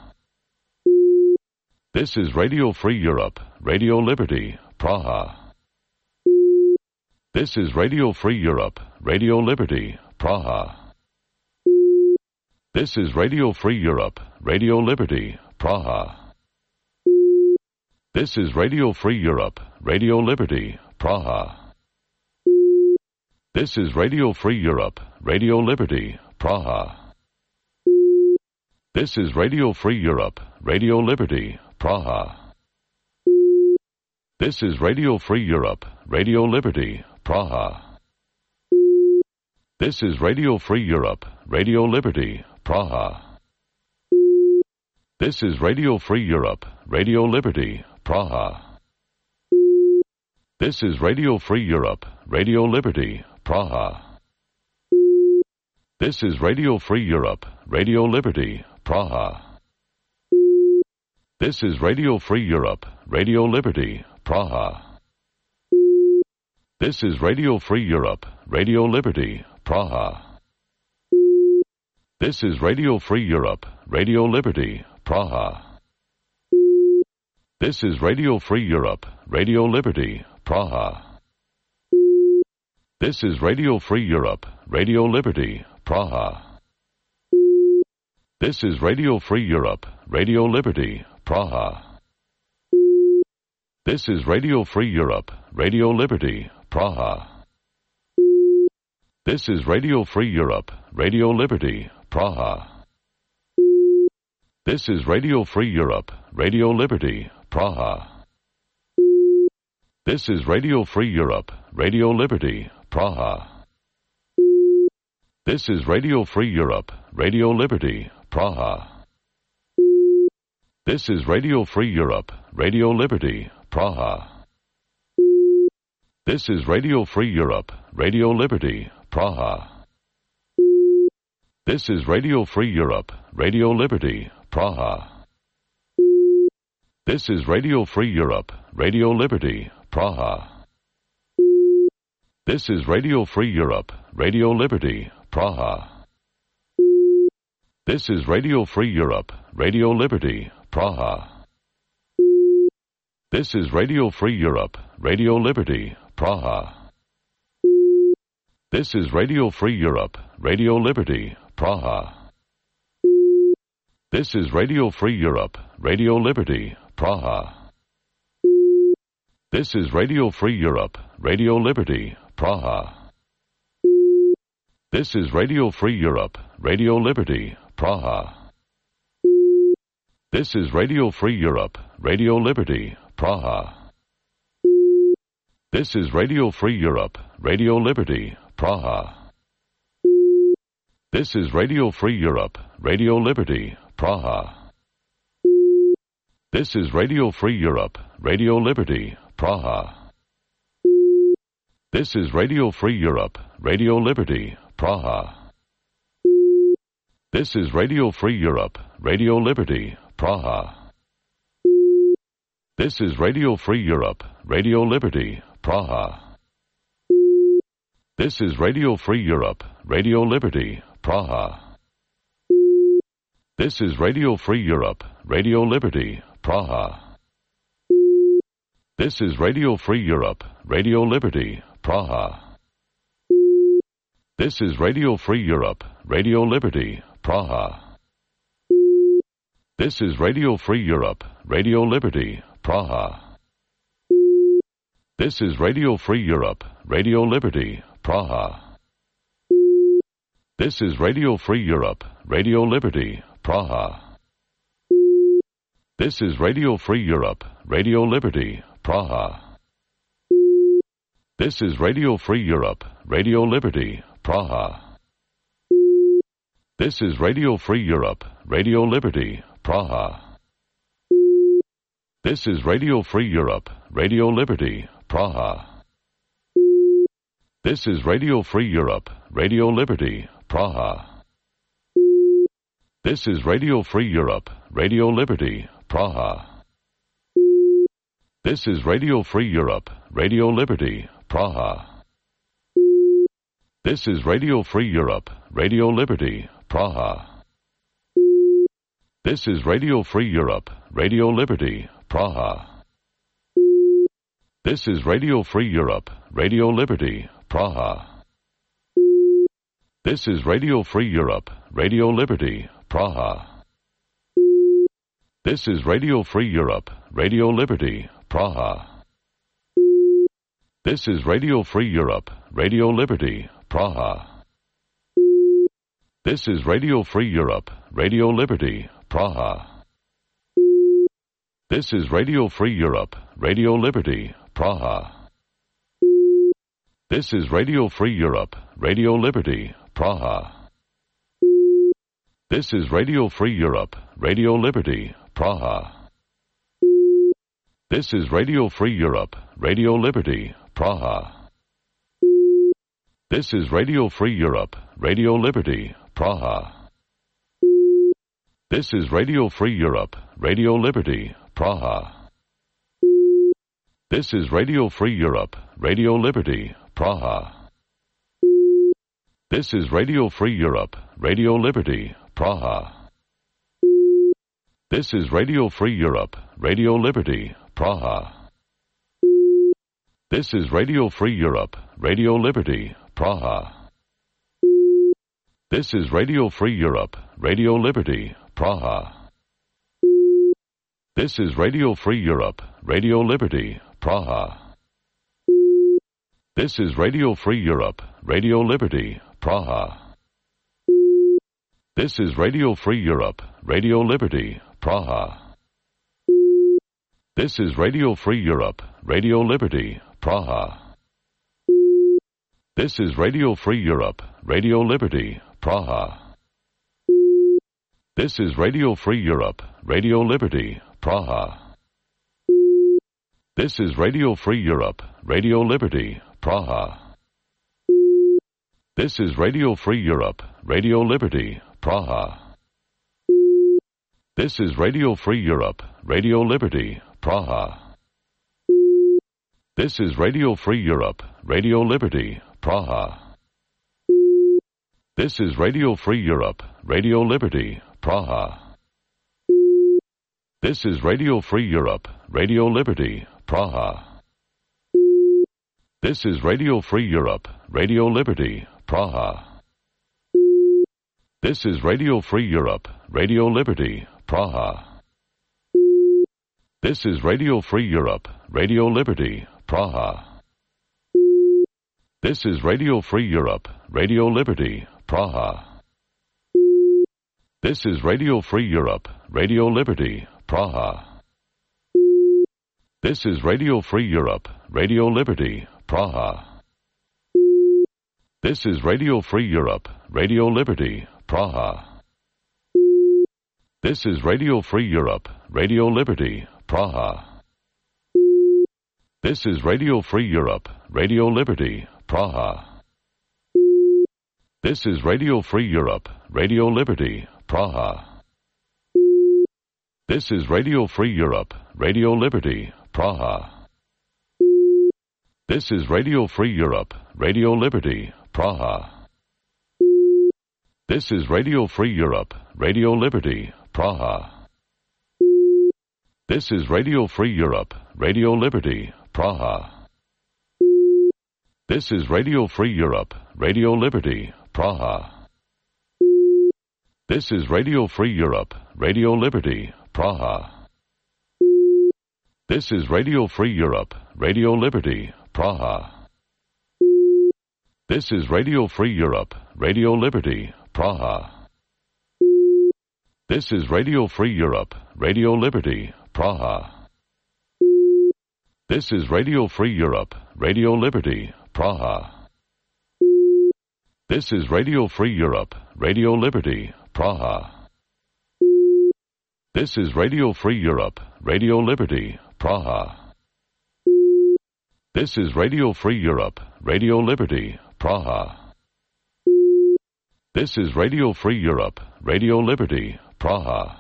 This is Radio Free Europe, Radio Liberty, Praha. This is Radio Free Europe, Radio Liberty, Praha. This is Radio Free Europe, Radio Liberty, Praha. This is Radio Free Europe, Radio Liberty, Praha. This is Radio Free Europe, Radio Liberty, Praha. This is Radio Free Europe, Radio Liberty, Praha. This is Radio Free Europe, Radio Liberty, Praha. This is Radio Free Europe, Radio Liberty, Praha. This is Radio Free Europe, Radio Liberty, Praha. This is Radio Free Europe, Radio Liberty, Praha. This is Radio Free Europe, Radio Liberty, Praha. This is Radio Free Europe, Radio Liberty, Praha. This is Radio Free Europe, Radio Liberty, Praha. This is Radio Free Europe, Radio Liberty, Praha. This is Radio Free Europe, Radio Liberty, Praha. This is Radio Free Europe, Radio Liberty, Praha. This is Radio Free Europe, Radio Liberty, Praha. This is Radio Free Europe, Radio Liberty, Praha. This is Radio Free Europe, Radio Liberty, Praha. This is Radio Free Europe, Radio Liberty, Praha. This is Radio Free Europe, Radio Liberty, Praha. This is Radio Free Europe, Radio Liberty, Praha. This is Radio Free Europe, Radio Liberty, Praha. This is Radio Free Europe, Radio Liberty, Praha. This is Radio Free Europe, Radio Liberty, Praha. This is Radio Free Europe, Radio Liberty, Praha. This is Radio Free Europe, Radio Liberty, Praha. This is Radio Free Europe, Radio Liberty, Praha. This is Radio Free Europe, Radio Liberty, Praha. This is Radio Free Europe, Radio Liberty, Praha. This is Radio Free Europe, Radio Liberty, Praha. This is Radio Free Europe, Radio Liberty, Praha. This is Radio Free Europe, Radio Liberty, Praha. This is Radio Free Europe, Radio Liberty, Praha. This is Radio Free Europe, Radio Liberty, Praha. This is Radio Free Europe, Radio Liberty, Praha. This is Radio Free Europe, Radio Liberty, Praha. This is Radio Free Europe, Radio Liberty, Praha. This is Radio Free Europe, Radio Liberty, Praha. This is Radio Free Europe, Radio Liberty, Praha. This is Radio Free Europe, Radio Liberty, Praha. This is Radio Free Europe, Radio Liberty, Praha. This is Radio Free Europe, Radio Liberty, Praha. This is Radio Free Europe, Radio Liberty, Praha. This is Radio Free Europe, Radio Liberty, Praha. This is Radio Free Europe, Radio Liberty, Praha. This is Radio Free Europe, Radio Liberty, Praha. This is Radio Free Europe, Radio Liberty, Praha. This is Radio Free Europe, Radio Liberty, Praha. This is Radio Free Europe, Radio Liberty, Praha. This is Radio Free Europe, Radio Liberty, Praha. This is Radio Free Europe, Radio Liberty, Praha. This is Radio Free Europe, Radio Liberty, Praha. This is Radio Free Europe, Radio Liberty, Praha. This is Radio Free Europe, Radio Liberty, Praha. This is Radio Free Europe, Radio Liberty, Praha. This is Radio Free Europe, Radio Liberty, Praha. This is Radio Free Europe, Radio Liberty, Praha. This is Radio Free Europe, Radio Liberty, Praha. This is Radio Free Europe, Radio Liberty, Praha. This is Radio Free Europe, Radio Liberty, Praha. This is Radio Free Europe, Radio Liberty, Praha. This is Radio Free Europe, Radio Liberty, Praha. This is Radio Free Europe, Radio Liberty, Praha. This is Radio Free Europe, Radio Liberty, Praha. This is Radio Free Europe, Radio Liberty, Praha. This is Radio Free Europe, Radio Liberty, Praha. This is Radio Free Europe, Radio Liberty, Praha. This is Radio Free Europe, Radio Liberty, Praha. This is Radio Free Europe, Radio Liberty, Praha. This is Radio Free Europe, Radio Liberty, Praha. This is Radio Free Europe, Radio Liberty, Praha. This is Radio Free Europe, Radio Liberty, Praha. This is Radio Free Europe, Radio Liberty, Praha. This is Radio Free Europe, Radio Liberty, Praha. This is Radio Free Europe, Radio Liberty, Praha. This is Radio Free Europe, Radio Liberty, Praha. This is Radio Free Europe, Radio Liberty, Praha. This is Radio Free Europe, Radio Liberty, Praha. This is Radio Free Europe, Radio Liberty, Praha. This is Radio Free Europe, Radio Liberty, Praha. This is Radio Free Europe, Radio Liberty, Praha. This is Radio Free Europe, Radio Liberty, Praha. This is Radio Free Europe, Radio Liberty, Praha. This is Radio Free Europe, Radio Liberty, Praha. This is Radio Free Europe, Radio Liberty, Praha. This is Radio Free Europe, Radio Liberty, Praha. This is Radio Free Europe, Radio Liberty, Praha. This is Radio Free Europe, Radio Liberty, Praha. This is Radio Free Europe, Radio Liberty, Praha. This is Radio Free Europe, Radio Liberty, Praha. This is Radio Free Europe, Radio Liberty, Praha. This is Radio Free Europe, Radio Liberty, Praha. This is Radio Free Europe, Radio Liberty, Praha. This is Radio Free Europe, Radio Liberty, Praha. This is Radio Free Europe, Radio Liberty, Praha. This is Radio Free Europe, Radio Liberty, Praha. This is Radio Free Europe, Radio Liberty, Praha. This is Radio Free Europe, Radio Liberty, Praha. This is Radio Free Europe, Radio Liberty, Praha. This is Radio Free Europe, Radio Liberty, Praha. This is Radio Free Europe, Radio Liberty, Praha. This is Radio Free Europe, Radio Liberty, Praha. This is Radio Free Europe, Radio Liberty, Praha. This is Radio Free Europe, Radio Liberty, Praha. This is Radio Free Europe, Radio Liberty, Praha. This is Radio Free Europe, Radio Liberty, Praha. This is Radio Free Europe, Radio Liberty, Praha.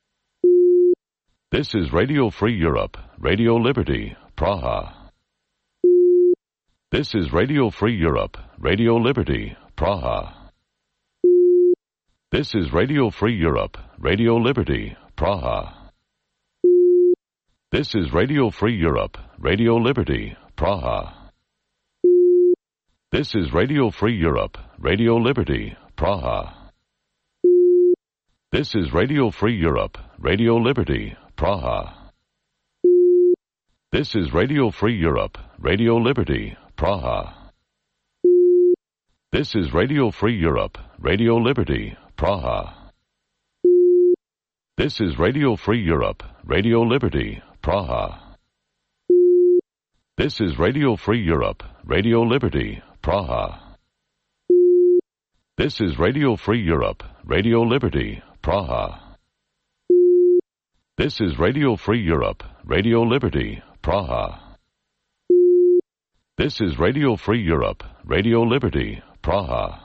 This is Radio Free Europe, Radio Liberty, Praha. This is Radio Free Europe, Radio Liberty, Praha. This is Radio Free Europe, Radio Liberty, Praha. This is Radio Free Europe, Radio Liberty, Praha. This is Radio Free Europe, Radio Liberty, Praha. This is Radio Free Europe, Radio Liberty, Praha. This is Radio Free Europe, Radio Liberty, Praha. This is Radio Free Europe, Radio Liberty, Praha. This is Radio Free Europe, Radio Liberty, Praha. This is Radio Free Europe, Radio Liberty, Praha. This is Radio Free Europe, Radio Liberty, Praha. This is Radio Free Europe, Radio Liberty, Praha. This is Radio Free Europe, Radio Liberty, Praha.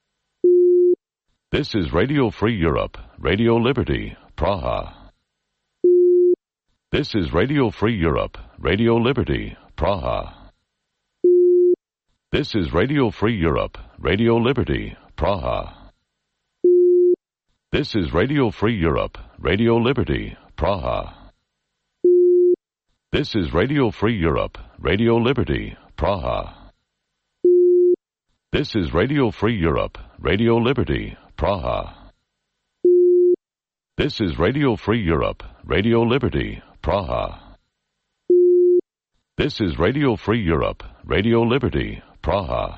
This is Radio Free Europe, Radio Liberty, Praha. This is Radio Free Europe, Radio Liberty, Praha. This is Radio Free Europe, Radio Liberty, Praha. This is Radio Free Europe, Radio Liberty, Praha. This is Radio Free Europe, Radio Liberty, Praha. This is Radio Free Europe, Radio Liberty, Praha. This is Radio Free Europe, Radio Liberty, Praha. This is Radio Free Europe, Radio Liberty, Praha.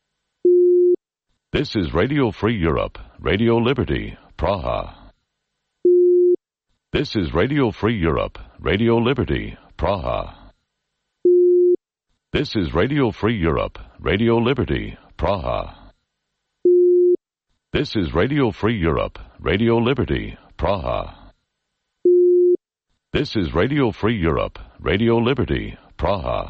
This is Radio Free Europe, Radio Liberty, Praha. This is Radio Free Europe, Radio Liberty, Praha. This is Radio Free Europe, Radio Liberty, Praha. This is Radio Free Europe, Radio Liberty, Praha. This is Radio Free Europe, Radio Liberty, Praha.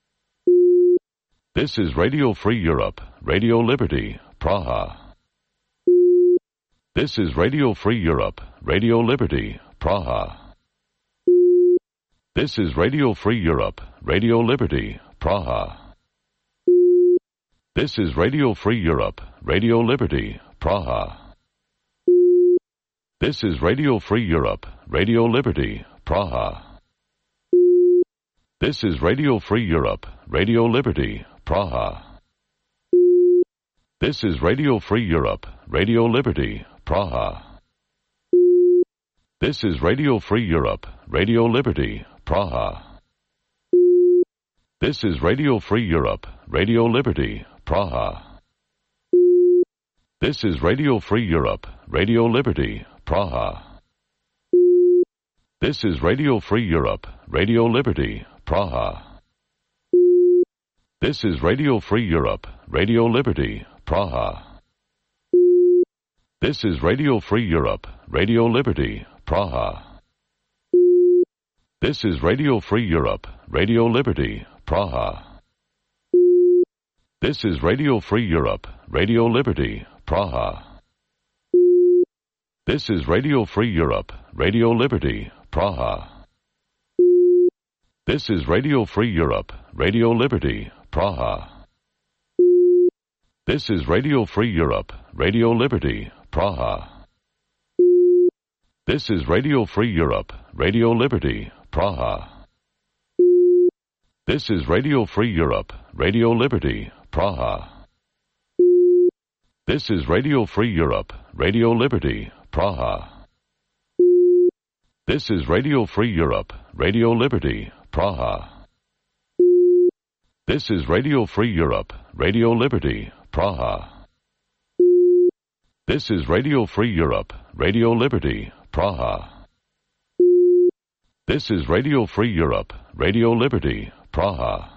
This is Radio Free Europe, Radio Liberty, Praha. This is Radio Free Europe, Radio Liberty, Praha. This is Radio Free Europe, Radio Liberty, Praha. This is Radio Free Europe, Radio Liberty, Praha. This is Radio Free Europe, Radio Liberty, Praha. This is Radio Free Europe, Radio Liberty, Praha. This is Radio Free Europe, Radio Liberty, Praha. This is Radio Free Europe, Radio Liberty, Praha. This is Radio Free Europe, Radio Liberty, Praha. This is Radio Free Europe, Radio Liberty, Praha. This is Radio Free Europe, Radio Liberty, Praha. This is Radio Free Europe, Radio Liberty, Praha. This is Radio Free Europe, Radio Liberty, Praha. This is Radio Free Europe, Radio Liberty, Praha. This is Radio Free Europe, Radio Liberty, Praha. This is Radio Free Europe, Radio Liberty, Praha. This is Radio Free Europe, Radio Liberty, Praha. This is Radio Free Europe, Radio Liberty, Praha. This is Radio Free Europe, Radio Liberty, Praha. This is Radio Free Europe, Radio Liberty, Praha. This is Radio Free Europe, Radio Liberty, Praha. This is Radio Free Europe, Radio Liberty, Praha. This is Radio Free Europe, Radio Liberty, Praha. This is Radio Free Europe, Radio Liberty, Praha. This is Radio Free Europe, Radio Liberty, Praha.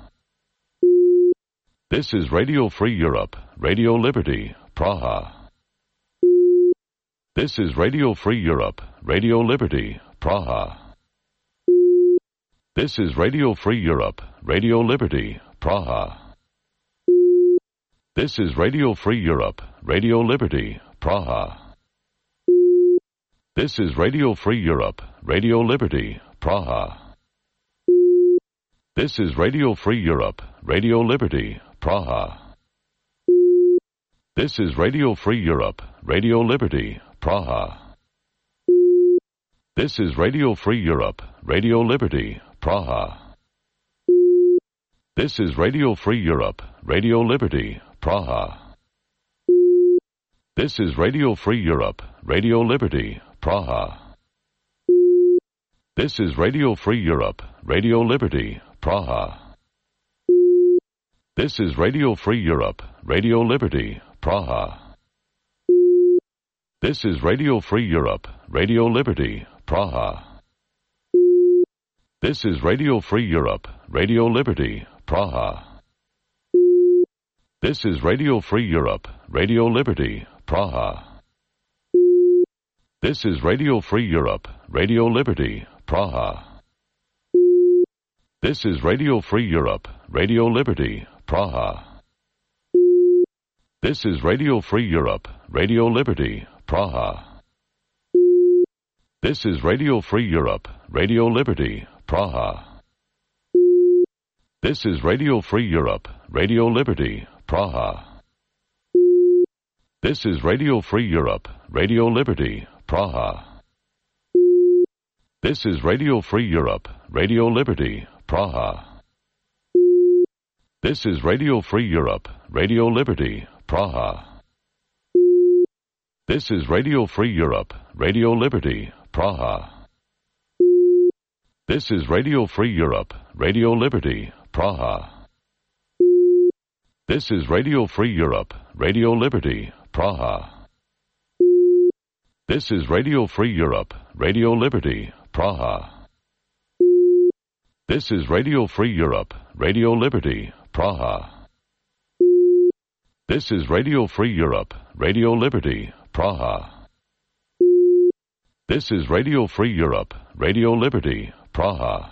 This is Radio Free Europe, Radio Liberty, Praha. This is Radio Free Europe, Radio Liberty, Praha. This is Radio Free Europe, Radio Liberty, Praha. This is Radio Free Europe, Radio Liberty, Praha. This is Radio Free Europe, Radio Liberty, Praha. This is Radio Free Europe, Radio Liberty, Praha. This is Radio Free Europe, Radio Liberty, Praha. This is Radio Free Europe, Radio Liberty, Praha. This is Radio Free Europe, Radio Liberty, Praha. This is Radio Free Europe, Radio Liberty, Praha. This is Radio Free Europe, Radio Liberty, Praha. This is Radio Free Europe, Radio Liberty, Praha. This is Radio Free Europe, Radio Liberty, Praha. This is Radio Free Europe, Radio Liberty, Praha. This is Radio Free Europe, Radio Liberty, Praha. This is Radio Free Europe, Radio Liberty, Praha. This is Radio Free Europe, Radio Liberty, Praha. This is Radio Free Europe, Radio Liberty, Praha. This is Radio Free Europe, Radio Liberty, Praha. This is Radio Free Europe, Radio Liberty, Praha. This is Radio Free Europe, Radio Liberty, Praha. This is Radio Free Europe, Radio Liberty, Praha. This is Radio Free Europe, Radio Liberty, Praha. This is Radio Free Europe, Radio Liberty, Praha. This is Radio Free Europe, Radio Liberty, Praha. This is Radio Free Europe, Radio Liberty, Praha. This is Radio Free Europe, Radio Liberty, Praha. This is Radio Free Europe, Radio Liberty, Praha. This is Radio Free Europe, Radio Liberty, Praha. This is Radio Free Europe, Radio Liberty, Praha.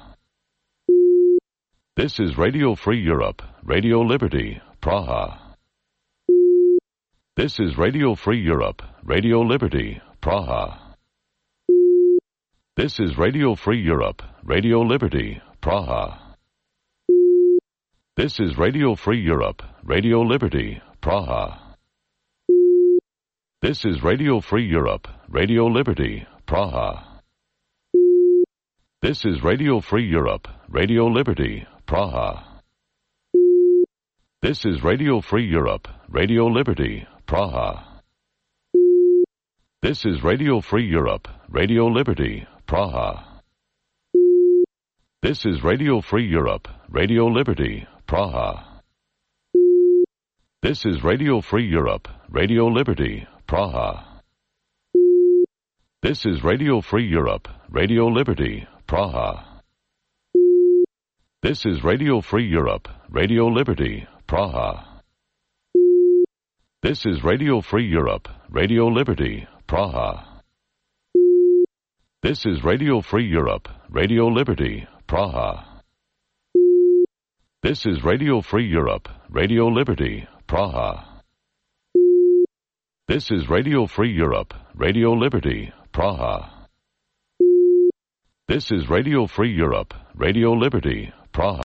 This is Radio Free Europe, Radio Liberty, Praha. This is Radio Free Europe, Radio Liberty, Praha. This is Radio Free Europe, Radio Liberty, Praha. This is Radio Free Europe, Radio Liberty, Praha. This is Radio Free Europe, Radio Liberty, Praha. This is Radio Free Europe, Radio Liberty, Praha. This is Radio Free Europe, Radio Liberty, Praha. This is Radio Free Europe, Radio Liberty, Praha. This is Radio Free Europe, Radio Liberty, Praha. This is Radio Free Europe, Radio Liberty, Praha. This is Radio Free Europe, Radio Liberty, Praha. This is Radio Free Europe, Radio Liberty, Praha. This is Radio Free Europe, Radio Liberty, Praha. This is Radio Free Europe, Radio Liberty, Praha. This is Radio Free Europe, Radio Liberty, Praha. This is Radio Free Europe, Radio Liberty, Praha. This is Radio Free Europe, Radio Liberty, Praha.